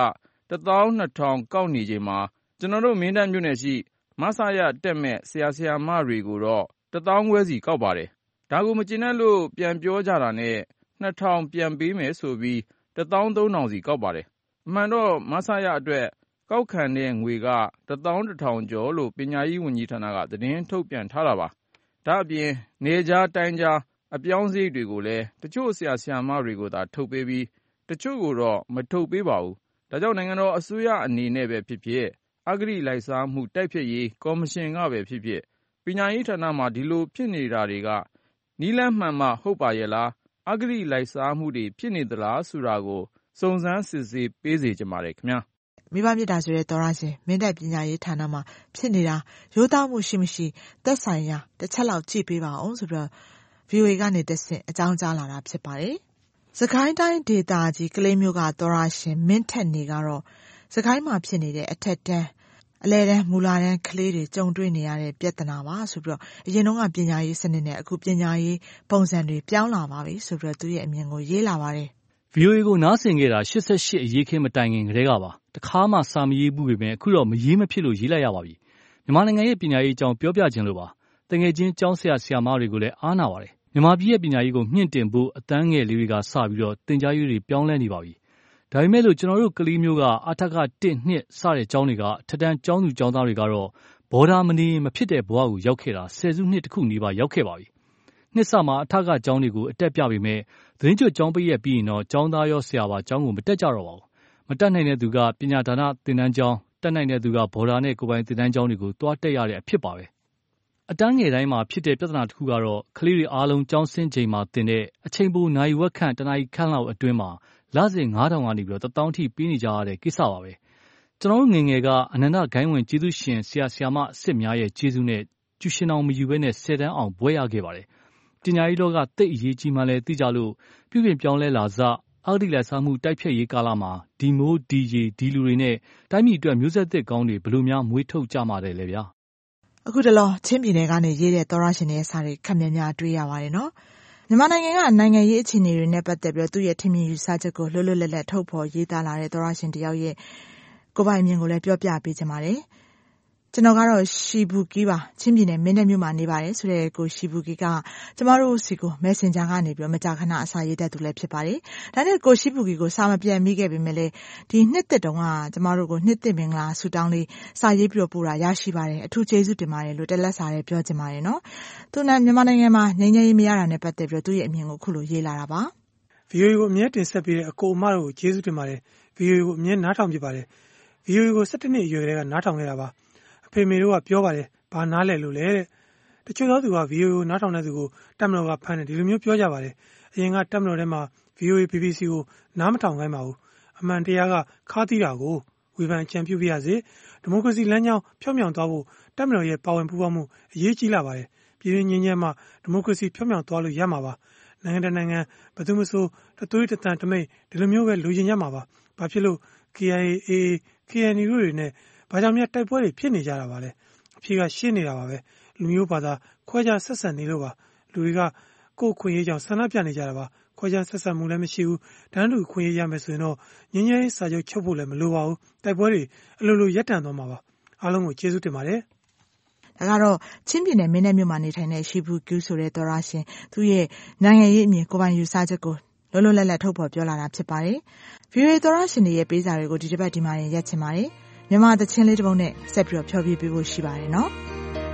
12,000ကောက်နေချိန်မှာကျွန်တော်တို့မင်းတပ်မြို့နယ်ရှိမဆရတက်မဲ့ဆရာဆရာမတွေကိုတော့1,500စီကောက်ပါတယ်။ဒါကိုမကျေနပ်လို့ပြန်ပြောကြတာနဲ့2,000ပြန်ပေးမယ်ဆိုပြီး13,000စီကောက်ပါတယ်။အမှန်တော့မဆရအတွက်ကောက်ခံတဲ့ငွေက11,000ကျော်လို့ပညာရေးဝန်ကြီးဌာနကသတင်းထုတ်ပြန်ထားတာပါ။ဒါအပြင်နေကြားတိုင်းကြားအပြောင်းစရိတ်တွေကိုလည်းတချို့ဆရာဆရာမတွေကိုသာထုတ်ပေးပြီးတချို့ကိုတော့မထုတ်ပေးပါဘူး။ဒါကြောင့်နိုင်ငံတော်အစိုးရအနေနဲ့ပဲဖြစ်ဖြစ်အဂတိလိုက်စားမှုတိုက်ဖျက်ရေးကော်မရှင်ကပဲဖြစ်ဖြစ်ပညာရေးဌာနမှာဒီလိုဖြစ်နေတာတွေကနည်းလမ်းမှန်မှဟုတ်ပါရဲ့လားအဂတိလိုက်စားမှုတွေဖြစ်နေသလားဆိုတာကိုစုံစမ်းစစ်ဆေးပေးစေချင်ပါတယ်ခင်ဗျာ။မိဘမြတ်တာဆိုတဲ့သောရရှင်မင်းတပ်ပညာရေးဌာနမှာဖြစ်နေတာရိုးသားမှုရှိမရှိသက်ဆိုင်ရာတစ်ချက်လောက်ကြည့်ပေးပါအောင်ဆိုပြီးတော့ VOA ကနေတဆင့်အကြောင်းကြားလာတာဖြစ်ပါတယ်။စကိုင်းတိုင်းဒေသကြီးကလေးမျိုးကသောရရှင်မင်းထက်နေကတော့စကိုင်းမှာဖြစ်နေတဲ့အထက်တန်းအလဲတန်းမူလာတန်းကလေးတွေကြုံတွေ့နေရတဲ့ပြဿနာပါဆိုပြီးတော့အရင်တော့ကပညာရေးစနစ်နဲ့အခုပညာရေးပုံစံတွေပြောင်းလာပါပြီဆိုပြီးတော့သူရဲ့အမြင်ကိုရေးလာပါတယ်။ VOA ကိုနားဆင်ခဲ့တာ88အရေးခင်းမတိုင်ခင်ကတည်းကပါတခါမှစာမရေးဘူးပေမဲ့အခုတော့မရေးမဖြစ်လို့ရေးလိုက်ရပါပြီမြန်မာနိုင်ငံရဲ့ပညာရေးအကြောင်းပြောပြခြင်းလို့ပါတကယ်ချင်းကျောင်းဆရာဆရာမတွေကိုလည်းအားနာပါတယ်မြန်မာပြည်ရဲ့ပညာရေးကိုမြင့်တင်ဖို့အတန်းငယ်လေးတွေကစပြီးတော့သင်ကြားရေးတွေပြောင်းလဲနေပါပြီဒါပေမဲ့လို့ကျွန်တော်တို့ကလေးမျိုးကအထက်က1 2စတဲ့ကျောင်းတွေကထက်တန်းကျောင်းသူကျောင်းသားတွေကတော့ဘော်ဒါမနေမဖြစ်တဲ့ဘဝကိုရောက်ခဲ့တာ10 စုနှစ်တခုနီးပါးရောက်ခဲ့ပါပြီ။နှစ်စမှာအထက်ကကျောင်းတွေကိုအတက်ပြပေမဲ့သတင်းကျွတ်ကျောင်းပိတ်ရက်ပြီးရင်တော့ကျောင်းသားရောဆရာပါကျောင်းကိုမတက်ကြတော့ပါဘူး။မတက်နိုင်တဲ့သူကပညာဒါနသင်တန်းကျောင်းတက်နိုင်တဲ့သူကဘော်ဒါနဲ့ကိုယ်ပိုင်သင်တန်းကျောင်းတွေကိုတွားတက်ရတဲ့အဖြစ်ပါပဲ။အတန်းငယ်တိုင်းမှာဖြစ်တဲ့ပြဿနာတစ်ခုကတော့ကလေးတွေအားလုံးကျောင်းဆင်းချိန်မှာတင်တဲ့အချိန်ပိုနိုင်ဝက်ခန့်တနားရီခန့်လောက်အတွင်းမှာလစဉ်9000ကနေပြီးတော့1000ထိပေးနေကြရတဲ့ကိစ္စပါပဲ။ကျွန်တော်တို့ငယ်ငယ်ကအနန္တဂိုင်းဝင်ကျေးဇူးရှင်ဆရာဆရာမအစ်စ်များရဲ့ကျေးဇူးနဲ့ကျူရှင်အောင်မယူဘဲနဲ့10တန်းအောင်ဘွဲရခဲ့ပါတယ်။ပညာရေးလောကတိတ်အရေးကြီးမှလည်းသိကြလို့ပြုပြင်ပြောင်းလဲလာစအဂတိလိုက်စားမှုတိုက်ဖျက်ရေးကာလမှာဒီမိုးဒီရေဒီလူတွေနဲ့တိုင်းပြည်အတွက်မျိုးဆက်သစ်ကောင်းတွေဘယ်လိုများမွေးထုတ်ကြမှာလဲဗျာ။အခုတလောချင်းပြည်နယ်ကနေရေးတဲ့သောရရှင်ရဲ့စာတွေခက်များများတွေ့ရပါတယ်နော်။မြန်မာနိုင်ငံကနိုင်ငံရေးအခြေအနေတွေနဲ့ပတ်သက်ပြီးသူ့ရဲ့ထင်မြင်ယူဆချက်ကိုလွတ်လွတ်လပ်လပ်ထုတ်ဖော်ရေးသားလာတဲ့သောရရှင်တယောက်ရဲ့ကိုယ်ပိုင်အမြင်ကိုလည်းပြောပြပေးချင်ပါတယ်။ကျွန်တော်ကတော့ရှီဘူကီပါချင်းပြည်နယ်မင်းတပ်မြို့မှာနေပါတယ်ဆိုတဲ့ကိုရှီဘူကီကကျမတို့စီကို Messenger ကနေပြီးမကြာခဏအစာရေးတတ်သူလည်းဖြစ်ပါတယ်။ဒါနဲ့ကိုရှီဘူကီကိုစာမပြန်မိခဲ့ပေမဲ့လည်းဒီနှစ်သက်တုန်းကကျမတို့ကိုနှစ်သက်မင်္ဂလာဆုတောင်းလေးစာရေးပြီးပို့တာရရှိပါတယ်။အထူးကျေးဇူးတင်ပါတယ်လို့တက်လက်စာလေးပြောချင်ပါတယ်နော်။သူနဲ့မြန်မာနိုင်ငံမှာငြိမ်းချမ်းရေးမရတာနဲ့ပတ်သက်ပြီးသူ့ရဲ့အမြင်ကိုခုလိုရေးလာတာပါ။ VOA ကိုအမြဲတင်ဆက်ပေးတဲ့အကိုအမတို့ကိုကျေးဇူးတင်ပါတယ်။ VOA ကိုအမြဲနားထောင်ပြပါတယ်။ VOA ကို17နှစ်အရွယ်ကလေးကနားထောင်ခဲ့တာပါ။အဖေမေတို့ကပြောပါတယ်ဘာနားလဲလို့လဲတဲ့တချို့သောသူက VOA ကိုနားထောင်တဲ့သူကိုတပ်မတော်ကဖမ်းတယ်ဒီလိုမျိုးပြောကြပါတယ်အရင်ကတပ်မတော်ထဲမှာ VOA BBC ကိုနားမထောင်ခိုင်းပါဘူးအမှန်တရားကခါးသီးတာကိုဝေဖန်အကြံပြုပြရစေဒီမိုကရေစီလမ်းကြောင်းဖြောင်းမြောင်သွားဖို့တပ်မတော်ရဲ့ပါဝင်ပူးပေါင်းမှုအရေးကြီးလာပါတယ်ပြည်တွင်းငြိမ်းချမ်းမှဒီမိုကရေစီဖြောင်းမြောင်သွားလို့ရမှာပါနိုင်ငံတကာနိုင်ငံဘယ်သူမှမဆိုတသွေးတသံတမိတ်ဒီလိုမျိုးပဲလူချင်းရမှာပါဘာဖြစ်လို့ KIA AA KNU တွေနဲ့ဘာကြောင့်များတိုက်ပွဲတွေဖြစ်နေကြတာပါလဲအဖြေကရှင်းနေတာပါပဲလူမျိုးဘာသာခွဲခြားဆက်ဆံနေလို့ပါလူတွေကကိုယ်ခွင့်ရေးကြောင့်ဆန္ဒပြနေကြတာပါခွဲခြားဆက်ဆံမှုလည်းမရှိဘူးတန်းတူခွင့်ရေးရမယ်ဆိုရင်တော့ငြိမ်းချမ်းရေးစာချုပ်ချုပ်ဖို့လည်းမလိုပါဘူးတိုက်ပွဲတွေအလိုလိုရပ်တန့်သွားမှာပါအားလုံးကိုကျေးဇူးတင်ပါတယ်ဒါကတော့ချင်းပြည်နယ်မင်းတပ်မြို့မှာနေထိုင်တဲ့ရှီဘူကျူးဆိုတဲ့သောရရှင်သူရဲ့နိုင်ငံရေးအမြင်ကိုယ်ပိုင်ယူဆချက်ကိုလွတ်လွတ်လပ်လပ်ထုတ်ဖော်ပြောလာတာဖြစ်ပါတယ်။ VOA သောရရှင်တွေရဲ့ပေးစာတွေကိုဒီတစ်ပတ်ဒီမှာရင်ရက်ချင်ပါတယ်။မြန်မာသချင်းလေးတစ်ပုဒ်နဲ့ဆက်ပြီးတော့ဖျော်ဖြေပေးဖို့ရှိပါတယ်နော်။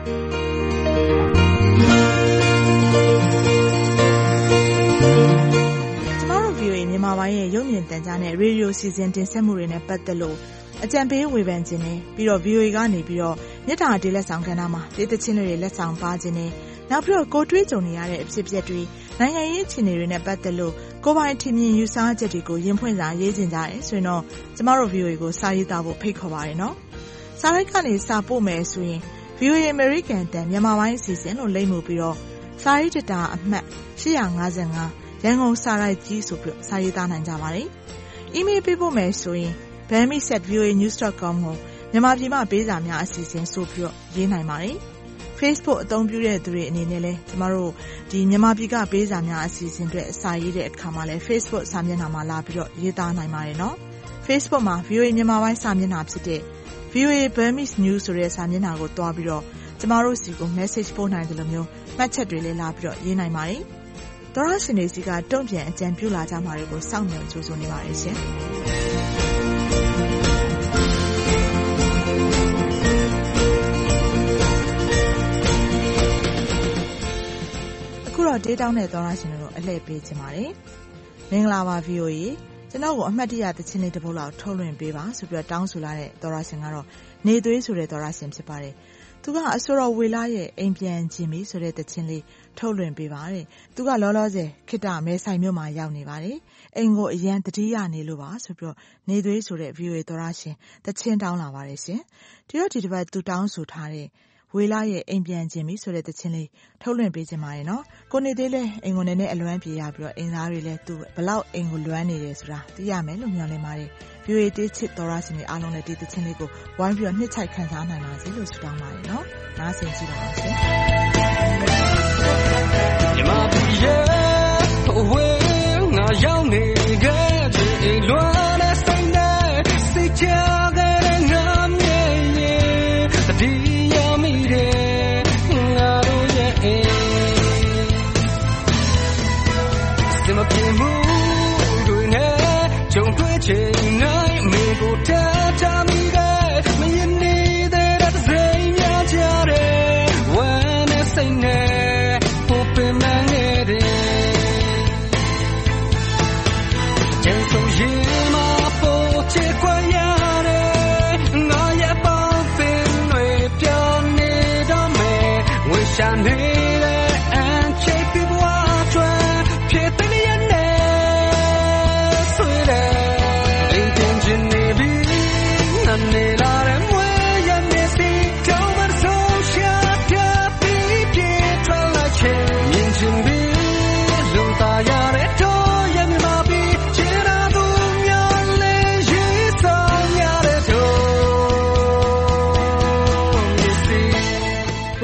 ကျမတို့ VOA မြန်မာပိုင်းရဲ့ရုပ်မြင်သံကြားနဲ့ရေဒီယိုစီစဉ်တင်ဆက်မှုတွေနဲ့ပတ်သက်လို့အကြံပေးဝေဖန်ခြင်းနဲ့ပြီးတော့ VOA ကနေပြီးတော့မြစ်တာတေးလက်ဆောင်ကဏ္ဍမှာတေးသချင်းတွေလက်ဆောင်ပါခြင်းနဲ့နောက်ပြီးတော့ကိုတွေးကြုံနေရတဲ့အဖြစ်အပျက်တွေနိုင်ငံရေးအခြေအနေတွေနဲ့ပတ်သက်လို့ကိုယ်ပိုင်ထင်မြင်ယူဆချက်တွေကိုရင်ဖွင့်စာရေးကျင်ကြတယ်ဆိုရင်တော့ကျမတို့ VOA ကိုစာရေးသားဖို့ဖိတ်ခေါ်ပါတယ်နော်။စာရိုက်ကနေစာပို့မယ်ဆိုရင် VOA American တန်မြန်မာပိုင်းအစီအစဉ်လို့လိမ့်မှုပြီးတော့စာရေးတတာအမှတ်855ရန်ကုန်စာရိုက်ကြီးဆိုပြီးစာရေးသားနိုင်ကြပါတယ်။ email ပေးဖို့မယ်ဆိုရင် bami@voanews.com ကိုမြန်မာပြည်မှာပေးစာများအစီအစဉ်ဆိုပြီးရေးနိုင်ပါတယ်။ Facebook အသုံးပြုတဲ့သူတွေအနေနဲ့လည်းကျမတို့ဒီမြန်မာပြည်ကပေးစာများအစီအစဉ်တွေအစာရေးတဲ့အခါမှာလည်း Facebook စာမျက်နှာမှာလာပြီးတော့ရေးသားနိုင်ပါတယ်နော်။ Facebook မှာ VOA မြန်မာပိုင်းစာမျက်နှာဖြစ်တဲ့ VOA Burmese News ဆိုတဲ့စာမျက်နှာကိုတွားပြီးတော့ကျမတို့စီကို message ပို့နိုင်တယ်လို့မျိုးမှတ်ချက်တွေလည်းလာပြီးတော့ရေးနိုင်ပါတယ်။သောရရှင်တွေစီကတုံ့ပြန်အကြံပြုလာကြမှာတွေကိုစောင့်မျှော်ကြိုးဆိုနေပါတယ်ရှင်။အခုတော့ဒေးတောင်းတဲ့သောရရှင်တို့အလှည့်ပေးချင်ပါတယ်။မင်္ဂလာပါ VOA ကျွန်တော်ကိုအမှတ်တရသချင်းလေးတစ်ပုဒ်လောက်ထုတ်လွှင့်ပေးပါဆိုပြီးတော့တောင်းဆိုလာတဲ့သောရရှင်ကတော့နေသွေးဆိုတဲ့သောရရှင်ဖြစ်ပါတယ်။သူကအဆိုတော်ဝေလာရဲ့အိမ်ပြန်ခြင်းပြီဆိုတဲ့သချင်းလေးထုတ်လွှင့်ပေးပါတဲ့။သူကလောလောဆယ်ခိတ္တမဲဆိုင်မြို့မှာရောက်နေပါတယ်။အိမ်ကိုအရန်တတိယနေလို့ပါဆိုပြီးတော့နေသွေးဆိုတဲ့ VOA သောရရှင်သချင်းတောင်းလာပါတယ်ရှင်။ဒီတော့ဒီတစ်ပတ်သူတောင်းဆိုထားတဲ့ဝေလာရဲ့အိမ်ပြန်ခြင်းပြီဆိုတဲ့သချင်းလေးထုတ်လွှင့်ပေးခြင်းပါတယ်နော်။ကိုနေသေးလဲအိမ်ကိုနည်းနည်းအလွမ်းပြေရပြီးတော့အိမ်သားတွေလည်းသူဘလောက်အိမ်ကိုလွမ်းနေတယ်ဆိုတာသိရမယ်လို့မျှော်လင့်ပါတယ်။ VOA တေးချစ်သောရရှင်တွေအားလုံးလည်းဒီသချင်းလေးကိုဝိုင်းပြီးတော့နှစ်ချိုက်ခံစားနိုင်ပါစေလို့ဆုတောင်းပါတယ်နော်။နားဆင်ကြည့်ပါဦးရှင်။မြမပြည်ရဲ့ဝေးငါရောက်နေခဲ့တဲ့လွမ်းတဲ့စိတ်နဲ့စိတ်ချခဲ့တဲ့ငါမြဲရဲ့ဒီရမိတဲ့ငါတို့ရဲ့စမပြေမှုတွေနဲ့ကြုံတွေ့ချင်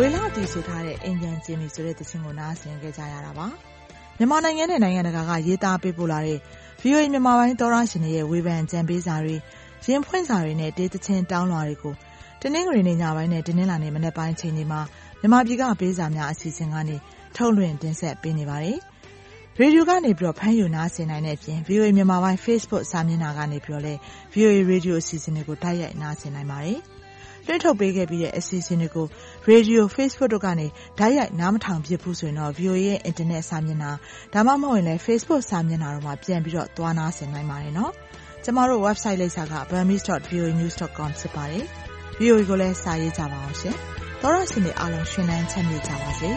လအတီဆိုထားတဲ့အင်ဂျန်ဂျင်မီဆိုတဲ့သချင်းကိုနားဆင်ခဲ့ကြရတာပါမြန်မာနိုင်ငံနဲ့နိုင်ငံတကာကရေးသားပေးပို့လာတဲ့ VOA မြန်မာပိုင်းသောရရှင်တွေရဲ့ဝေဖန်ကြံပေးစာတွေရင်ဖွင့်စာတွေနဲ့တေးသချင်းတောင်းလွှာတွေကိုတနင်္ဂနွေနေ့ညပိုင်းနဲ့တင်းနှင်းလာနေ့မနက်ပိုင်းချိန်တွေမှာမြန်မာပြည်ကပေးစာများအစီအစဉ်ကနေထုတ်လွှင့်တင်ဆက်ပေးနေပါတယ်ရေဒီယိုကနေပြီးတော့ဖမ်းယူနားဆင်နိုင်တဲ့အပြင် VOA မြန်မာပိုင်း Facebook စာမျက်နှာကနေပြီးတော့လည်း VOA Radio အစီအစဉ်တွေကိုတိုက်ရိုက်နားဆင်နိုင်ပါတယ်လွှင့်ထုတ်ပေးခဲ့ပြီးတဲ့အစီအစဉ်တွေကို Radio Facebook တို့ကနေဓာတ်ရိုက်နားမထောင်ဖြစ်ဘူးဆိုရင်တော့ VOA ရဲ့ Internet စာမျက်နှာဒါမှမဟုတ်ရင်လည်း Facebook စာမျက်နှာတို့မှာပြန်ပြီးတော့သွားနားဆင်နိုင်ပါတယ်နော်ကျမတို့ website လိပ်စာက burmese.voanews.com ဖြစ်ပါတယ် VOA ကိုလည်းစာရေးကြပါအောင်ရှင်သောရရှင်တွေအားလုံးရှင်လန်းချမ်းမြေ့ကြပါစေ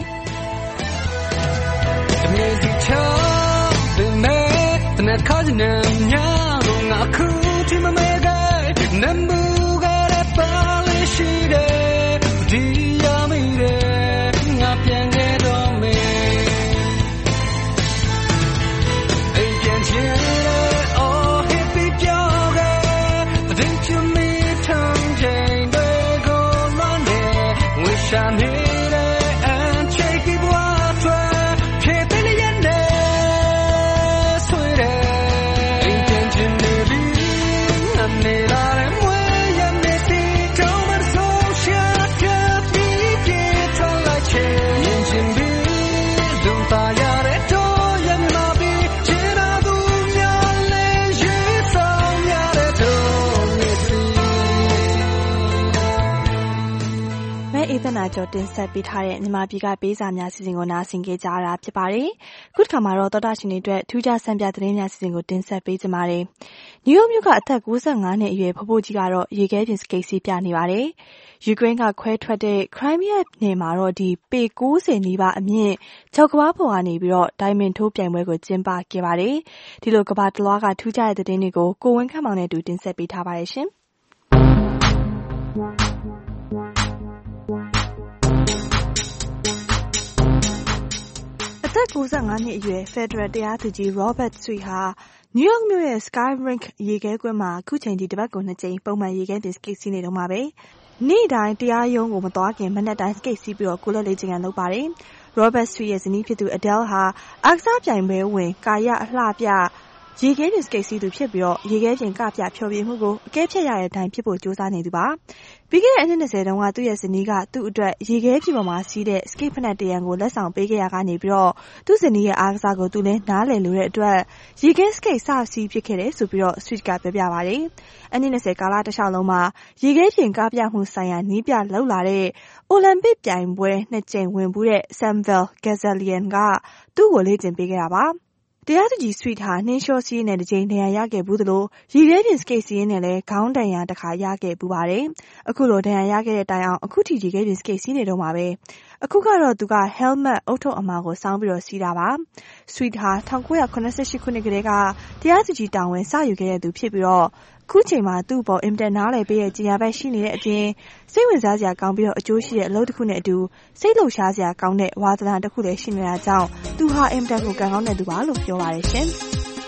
ကျော်တင်ဆက်ပေးထားတဲ့မြန်မာပြည်ကပေးစာများအစီအစဉ်ကိုနားဆင်ကြကြတာဖြစ်ပါတယ်။ခုတစ်ခါမှာတော့သောတာရှင်တွေအတွက်ထူးခြားဆန်းပြသတင်းများအစီအစဉ်ကိုတင်ဆက်ပေးကြပါမယ်။နယူးယောက်မြို့ကအသက်65နှစ်အရွယ်ဖိုးဖိုးကြီးကတော့ရေခဲပြင်စကိတ်စီးပြနေပါတယ်။ယူကရိန်းကခွဲထွက်တဲ့ Crimea နယ်မှာတော့ဒီပေ90နီးပါးအမြင့်ကြောက်ကမ္ဘာပေါ်ကနေပြီးတော့ဒိုင်မန်ထိုးပြိုင်ပွဲကိုကျင်းပခဲ့ပါတယ်။ဒီလိုကမ္ဘာတလွှားကထူးခြားတဲ့သတင်းတွေကိုကိုဝင်းခန့်မောင်နဲ့အတူတင်ဆက်ပေးထားပါတယ်ရှင်။အသက်65နှစ်အရွယ် Federal တရားသူကြီး Robert Sweet ဟာနယူးယောက်မြို့ရဲ့ Sky Rink ရေခဲကွင်းမှာအခုချိန်ထိတပတ်ကို2ကြိမ်ပုံမှန်ရေခဲပြင်စကိတ်စီးနေတော့မှာပဲနေ့တိုင်းတရားရုံးကိုမသွားခင်မနက်တိုင်းစကိတ်စီးပြီးတော့ကိုလက်လေးချင်ကန်လုပ်ပါတယ် Robert Sweet ရဲ့ဇနီးဖြစ်သူ Adele ဟာအားကစားပြိုင်ပွဲဝင်ကာယအလှပြရေခဲပြင်စကိတ်စီးသူဖြစ်ပြီးတော့ရေခဲပြင်ကပြဖြောပြမှုကိုအကဲဖြတ်ရတဲ့အတိုင်းဖြစ်ဖို့ကြိုးစားနေသူပါပြီးခဲ့တဲ့အနှစ်20တုန်းကသူ့ရဲ့ဇနီးကသူ့အတွက်ရေခဲပြင်ပေါ်မှာစီးတဲ့စကိတ်ဖက်နဲ့တရံကိုလက်ဆောင်ပေးခဲ့ရကနေပြီးတော့သူ့ဇနီးရဲ့အားကစားကိုသူလည်းနားလည်လို့တဲ့အတွက်ရေခဲစကိတ်စစီးဖြစ်ခဲ့တယ်ဆိုပြီးတော့ Sweet ကပြောပြပါတယ်အနှစ်20ကာလတစ်လျှောက်လုံးမှာရေခဲပြင်ကပြမှုဆိုင်ရာနီးပြလှုပ်လာတဲ့အိုလံပစ်ပြိုင်ပွဲ2ကြိမ်ဝင်ဘူးတဲ့ Samuel Ghazalian ကသူ့ကိုလေ့ကျင့်ပေးခဲ့တာပါတရားသူကြီး Sweet ဟာနှင်းလျှောစီးနဲ့တစ်ကြိမ်ဒဏ်ရာရခဲ့ဘူးသလိုရေခဲပြင်စကိတ်စီးနဲ့လည်းခေါင်းဒဏ်ရာတစ်ခါရခဲ့ဘူးပါတယ်။အခုလိုဒဏ်ရာရခဲ့တဲ့တိုင်အောင်အခုထိရေခဲပြင်စကိတ်စီးနေတော့မှာပဲ။အခုကတော့သူက helmet အုတ်ထုပ်အမာကိုစောင်းပြီးတော့စီးတာပါ။ Sweet ဟာ1988ခုနှစ်ကတည်းကတရားသူကြီးတာဝန်စယူခဲ့တဲ့သူဖြစ်ပြီးတော့ခုချိန်မှာသူ့ပေါ်အင်တာနားလည်ပေးရဲ့ကြီးညာဘက်ရှိနေတဲ့အပြင်စိတ်ဝင်စားစရာကောင်းပြီးတော့အကျိုးရှိတဲ့အလုပ်တစ်ခုနဲ့အတူစိတ်လှုပ်ရှားစရာကောင်းတဲ့ဝါသနာတစ်ခုလည်းရှိနေတာကြောင့်သူဟာအင်တာကိုကံကောင်းတဲ့သူပါလို့ပြောပါတယ်ရှင်။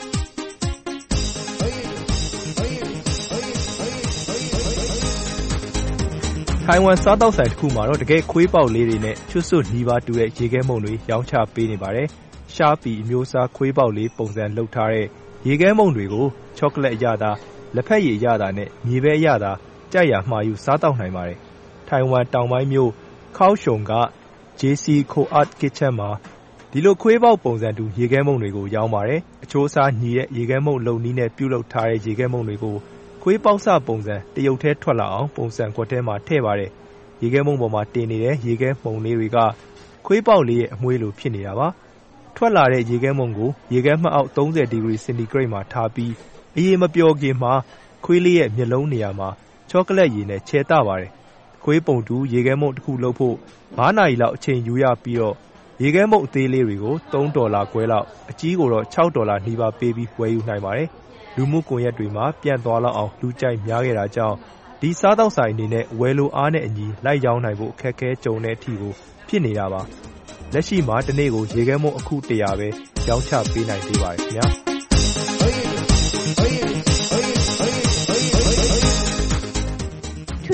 ထိုင်ဝမ်စားတောက်ဆိုင်တစ်ခုမှာတော့တကယ်ခွေးပေါက်လေးတွေနဲ့ချွတ်စွတ်နီးပါးတူတဲ့ရေခဲမုန့်တွေရောင်းချပေးနေပါတယ်။ရှားပီအမျိုးအစားခွေးပေါက်လေးပုံစံလုပ်ထားတဲ့ရေခဲမုန့်တွေကိုချောကလက်အရသာလက်ဖက်ရည်အရသာနဲ့မြေပဲအရသာကြိုက်ရာမှာယူစားတောက်နိုင်ပါတယ်။ထိုင်ဝမ်တောင်ပိုင်းမြို့ခေါရှုံက JC Co-art Kitchen မှာဒီလိုခွေးပေါက်ပုံစံတူရေခဲမုန့်တွေကိုရောင်းပါတယ်။အချိုးအစားညီတဲ့ရေခဲမုန့်လုံနည်းနဲ့ပြုလုပ်ထားတဲ့ရေခဲမုန့်တွေကိုခွေးပေါက်စပုံစံတရုတ်ထဲထွက်လာအောင်ပုံစံကွက်ထဲမှာထည့်ပါတယ်။ရေခဲမုန့်ပေါ်မှာတင်နေတဲ့ရေခဲမုန့်လေးတွေကခွေးပေါက်လေးရဲ့အမွှေးလိုဖြစ်နေတာပါ။ထွက်လာတဲ့ရေခဲမုန့်ကိုရေခဲမှတ်အောက်30ဒီဂရီစင်တီဂရိတ်မှာထားပြီးအရေမပျော်ခင်မှာခွေးလေးရဲ့မျက်လုံးနေရာမှာချောကလက်ရည်နဲ့ချဲတပါတယ်။ခွေးပုံတူရေခဲမုန့်တစ်ခုလုပ်ဖို့9နာရီလောက်အချိန်ယူရပြီးတော့ရေခဲမုန့်အသေးလေးတွေကို$3ခွဲလောက်အကြီးကိုတော့$6နီးပါးပေးပြီးဝယ်ယူနိုင်ပါတယ်။လူမှုကွန်ရက်တွေမှာပြန့်သွားလောက်အောင်လူကြိုက်များခဲ့တာကြောင့်ဒီစားတောက်ဆိုင်အနေနဲ့ဝယ်လိုအားနဲ့အညီလိုက်ရောင်းနိုင်ဖို့အခက်အခဲကြုံတဲ့အထိကိုဖြစ်နေတာပါ။လက်ရှိမှာတစ်နေ့ကိုရေခဲမုန့်အခု100ပဲရောင်းချပေးနိုင်သေးပါတယ်ခင်ဗျာ။ထူးထ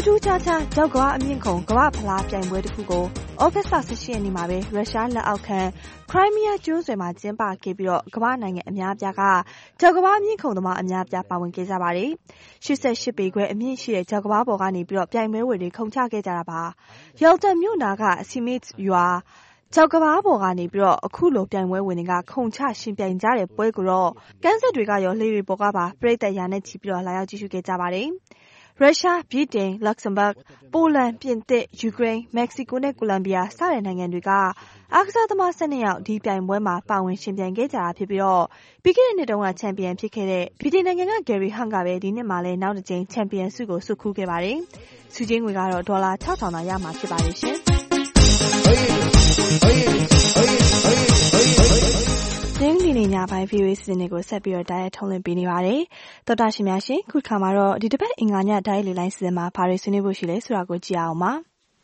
ထူးခြားခြားကြောက်ကမအမြင့်ခုံကမ္ဘာဖလားပြိုင်ပွဲတစ်ခုကိုဩဂတ်စ်လ 18 ရက်နေ့မှာပဲရုရှားလက်အောက်ခံခရိုင်းမီးယားကျွန်းဆွယ်မှာကျင်းပခဲ့ပြီးတော့ကမ္ဘာနိုင်ငံအများအပြားကကြောက်ကမအမြင့်ခုံသမားအများအပြားပါဝင်ခဲ့ကြပါတယ်။88 ပေခွဲအမြင့်ရှိတဲ့ကြောက်ကမပေါ်ကနေပြီးတော့ပြိုင်ပွဲဝင်တွေခုန်ချခဲ့ကြတာပါ။ယောက်တန်မြို့နာကစီမစ်ရွာကြောက်ကဘာပေါ်ကနေပြီးတော့အခုလိုပြိုင်ပွဲဝင်တွေကခုန်ချရှင်ပြိုင်ကြတဲ့ပွဲကိုတော့ကန်းဆက်တွေကရောလေတွေပေါ်ကပါပြိသက်ရာနဲ့ချီပြီးတော့လာရောက်ကြည့်ရှုခဲ့ကြပါတယ်။ရုရှား၊ဗြိတိန်၊လက်ဇမ်ဘတ်၊ပိုလန်၊ပြင်သစ်၊ယူကရိန်း၊မက္ကဆီကိုနဲ့ကိုလံဘီယာစတဲ့နိုင်ငံတွေကအားကစားသမား12ယောက်ဒီပြိုင်ပွဲမှာပါဝင်ရှင်ပြိုင်ခဲ့ကြတာဖြစ်ပြီးတော့ပြီးခဲ့တဲ့နှစ်တုန်းကချန်ပီယံဖြစ်ခဲ့တဲ့ဗြိတိန်နိုင်ငံကဂယ်ရီဟန့်ကပဲဒီနှစ်မှာလည်းနောက်တစ်ကြိမ်ချန်ပီယံဆုကိုဆွတ်ခူးခဲ့ပါတယ်။ဆုကြေးငွေကတော့ဒေါ်လာ6000သာရမှာဖြစ်ပါတယ်ရှင်။ဒီနေ့ညပိုင်း VOA စီစဉ်ကိုဆက်ပြီးတော့တိုက်ရိုက်ထုတ်လွှင့်ပေးနေပါတယ်။သောတာရှင်များရှင်ခုခါမှာတော့ဒီတစ်ပတ်အင်္ဂါညတိုက်လေလိုင်းစီစဉ်မှာဘာတွေဆွေးနွေးဖို့ရှိလဲဆိုတာကိုကြည့်အောင်ပါ။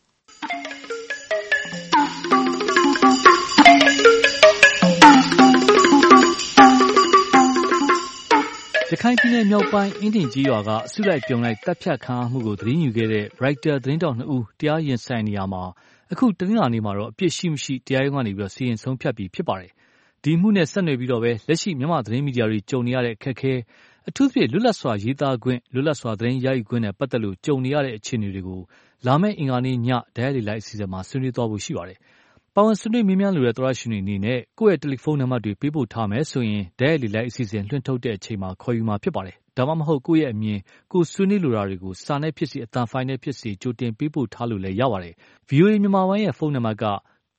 ရခိုင်ပြည်နယ်မြောက်ပိုင်းအင်းဒင်ကြီးရွာကအစုလိုက်ပြုံလိုက်တပ်ဖြတ်ခံရမှုကိုသတင်းယူခဲ့တဲ့ Reuters သတင်းတောက်2ဦးတရားရင်ဆိုင်နေရမှာအခုတနင်္လာနေ့မှာတော့အပြစ်ရှိမရှိတရားရုံးကနေပြီးစီရင်ဆုံးဖြတ်ပြီးဖြစ်ပါတယ်။ဒီမှုနဲ့ဆက်နွယ်ပြီးတော့ပဲလက်ရှိမြန်မာသတင်းမီဒီယာတွေကြုံနေရတဲ့အခက်အခဲအထူးသဖြင့်လွတ်လပ်စွာရေးသားခွင့်လွတ်လပ်စွာသတင်းရယူခွင့်နဲ့ပတ်သက်လို့ကြုံနေရတဲ့အခြေအနေတွေကိုလာမယ့်အင်္ဂါနေ့ညဒိုင်ယာလီလိုက်အစီအစဉ်မှာဆွေးနွေးသွားဖို့ရှိပါတယ်။ပါဝင်ဆွေးနွေးမေးမြန်းလိုတဲ့သောရရှင်တွေအနေနဲ့ကိုယ့်ရဲ့တယ်လီဖုန်းနံပါတ်တွေပေးပို့ထားမယ်ဆိုရင်ဒိုင်ယာလီလိုက်အစီအစဉ်လွှင့်ထုတ်တဲ့အချိန်မှာခေါ်ယူမှာဖြစ်ပါတယ်။ဒါမှမဟုတ်ကိုယ့်ရဲ့အမြင်ကိုဆွေးနွေးလိုတာတွေကိုစာနဲ့ဖြစ်စီအသံဖိုင်နဲ့ဖြစ်စီကြိုတင်ပေးပို့ထားလို့လည်းရပါတယ်။ VOA မြန်မာပိုင်းရဲ့ဖုန်းနံပါတ်က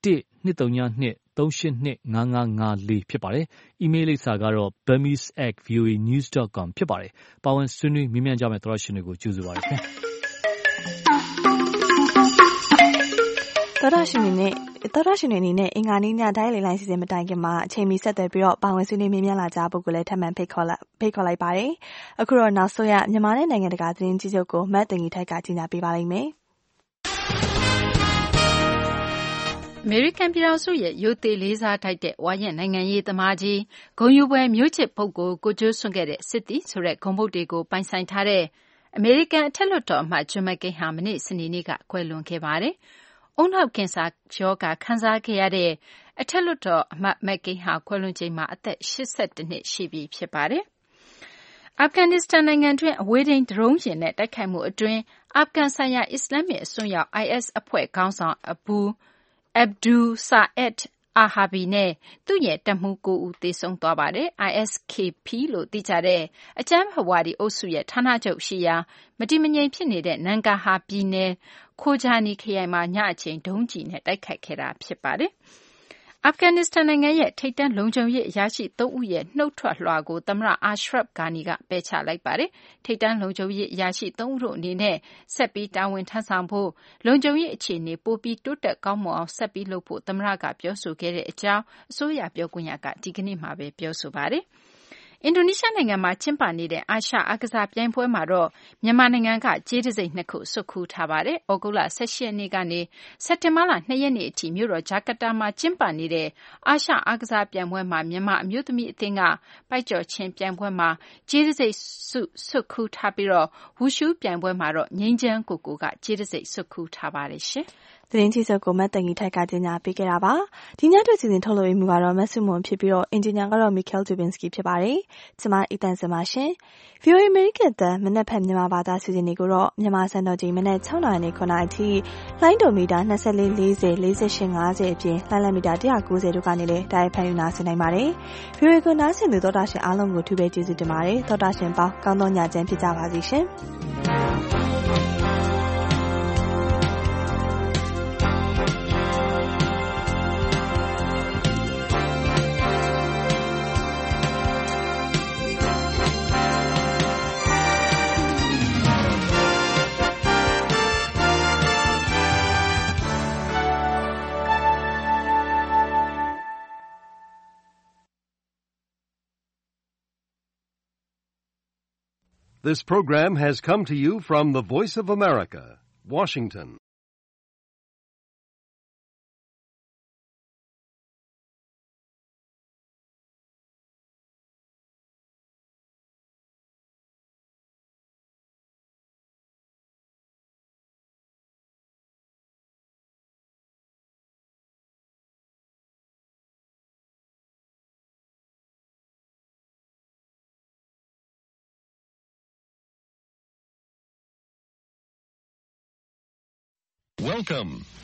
1-232-382-5554ဖြစ်ပါတယ်။ အီးမေးလ်လိပ်စာကတော့ burmese@voanews.com ဖြစ်ပါတယ်။ပါဝင်ဆွေးနွေးမေးမြန်းကြမယ့်သောရရှင်တွေကိုကြိုဆိုပါရစေ။သောတာရှင်တွေအနေနဲ့အင်္ဂါနေ့ညဒိုင်ယာလီလိုင်းစီစဉ်မတိုင်ခင်မှာအချိန်မီဆက်သွယ်ပြီးတော့ပါဝင်ဆွေးနွေးမေးမြန်းလာကြဖို့ကိုလည်းထပ်မံဖိတ်ခေါ်လိုက်ပါတယ်။အခုတော့နောက်ဆုံးရမြန်မာနဲ့နိုင်ငံတကာသတင်းကြီးချုပ်ကိုမတ်တင်ကြီးထိုက်ကကြီးညာပေးပါလိမ့်မယ်။အမေရိကန်ပြည်ထောင်စုရဲ့ရိုသေလေးစားထိုက်တဲ့ဝါရင့်နိုင်ငံရေးသမားကြီးဂုဏ်ယူဖွယ်မျိုးချစ်ပုဂ္ဂိုလ်ကိုကျိုးစွန့်ခဲ့တဲ့စစ်သည်ဆိုတဲ့ဂုဏ်ပုဒ်တွေကိုပိုင်ဆိုင်ထားတဲ့အမေရိကန်အထက်လွှတ်တော်အမတ်ဂျွန်မက်ကိန်းဟာမနေ့စနေနေ့ကကွယ်လွန်ခဲ့ပါတယ်။ဦးနှောက်ကင်ဆာရောဂါခံစားခဲ့ရတဲ့အထက်လွှတ်တော်အမတ်မက်ကိန်းဟာကွယ်လွန်ချိန်မှာအသက်82နှစ်ရှိပြီဖြစ်ပါတယ်။အာဖဂန်နစ္စတန်နိုင်ငံတွင်းအဝေးထိန်းဒရုန်းယာဉ်နဲ့တိုက်ခိုက်မှုအတွင်းအာဖဂန်ဆိုင်ရာအစ္စလာမစ်အစွန်းရောက် IS အဖွဲ့ခေါင်းဆောင်Abdul Saad Arhabi နဲ့သူ့ရဲ့တပ်မှူး9ဦးသေဆုံးသွားပါတယ်။ ISKP လို့သိကြတဲ့အကြမ်းဖက်ဝါဒီအုပ်စုရဲ့ဌာနချုပ်ရှိရာမတည်မငြိမ်ဖြစ်နေတဲ့နန်ဂါဟာပြည်နယ်ခိုဂျာနီခရိုင်မှာညအချိန်ဒုံးကျည်နဲ့တိုက်ခိုက်ခဲ့တာဖြစ်ပါတယ်။အာဖဂန်နစ္စတန်နိုင်ငံရဲ့ထိပ်တန်းလုံခြုံရေးအရာရှိ3ဦးရဲ့နှုတ်ထွက်လွှာကိုသမ္မတ Ashraf Ghani ကပယ်ချလိုက်ပါတယ်။ထိပ်တန်းလုံခြုံရေးအရာရှိ3ဦးတို့အနေနဲ့ဆက်ပြီးတာဝန်ထမ်းဆောင်ဖို့လုံခြုံရေးအခြေအနေပိုပြီးတိုးတက်ကောင်းမွန်အောင်ဆက်ပြီးလုပ်ဖို့သမ္မတကပြောဆိုခဲ့တဲ့အကြောင်းအစိုးရပြောခွင့်ရကဒီကနေ့မှာပဲပြောဆိုပါတယ်။အင်ဒိုနီးရှားနိုင်ငံမှာကျင်းပနေတဲ့အာရှအားကစားပြိုင်ပွဲမှာတော့မြန်မာနိုင်ငံကကြေးတံဆိပ်2ခုဆွတ်ခူးထားပါတယ်။ဩဂုတ်လ18ရက်နေ့ကနေစက်တင်ဘာလ2ရက်နေ့အထိမြို့တော်ဂျကာတာမှာကျင်းပနေတဲ့အာရှအားကစားပြိုင်ပွဲမှာမြန်မာအမျိုးသမီးအသင်းကပိုက်ကျော်ချင်းပြိုင်ပွဲမှာကြေးတံဆိပ်ဆွတ်ခူးထားပြီးတော့ဝူရှူးပြိုင်ပွဲမှာတော့ငိမ့်ချမ်းကိုကိုကကြေးတံဆိပ်ဆွတ်ခူးထားပါတယ်ရှင်။သတင်းကြီးစုပ်ကိုမတ်တန်ကြီးထိုက်ကကြီးညာပေးခဲ့တာပါ။ဒီညအတွက်စီစဉ်ထုတ်လွှင့်မှုကတော့မဆုမွန်ဖြစ်ပြီးတော့အင်ဂျင်နီယာကတော့ Mikhail Dubinsky ဖြစ်ပါတယ်။ကျွန်မအီတန်စင်ပါရှင်။ VOA American တမနက်ဖက်မြန်မာဘာသာစီစဉ်တွေကိုတော့မြန်မာစံတော်ချိန်မနက်6:00နာရီ9:00နာရီအထိလိုင်းဒိုမီတာ2440 4850အပြင်လိုင်းလမီတာ190တို့ကနေလည်းတိုက်ဖန်ယူနာဆင်နိုင်ပါတယ်။ VOA ကိုနားဆင်သူသောတာရှင်အားလုံးကိုထူးပဲကျေးဇူးတင်ပါတယ်။သောတာရှင်ပေါင်းကောင်းသောညချမ်းဖြစ်ကြပါစေရှင်။ This program has come to you from the Voice of America, Washington. Welcome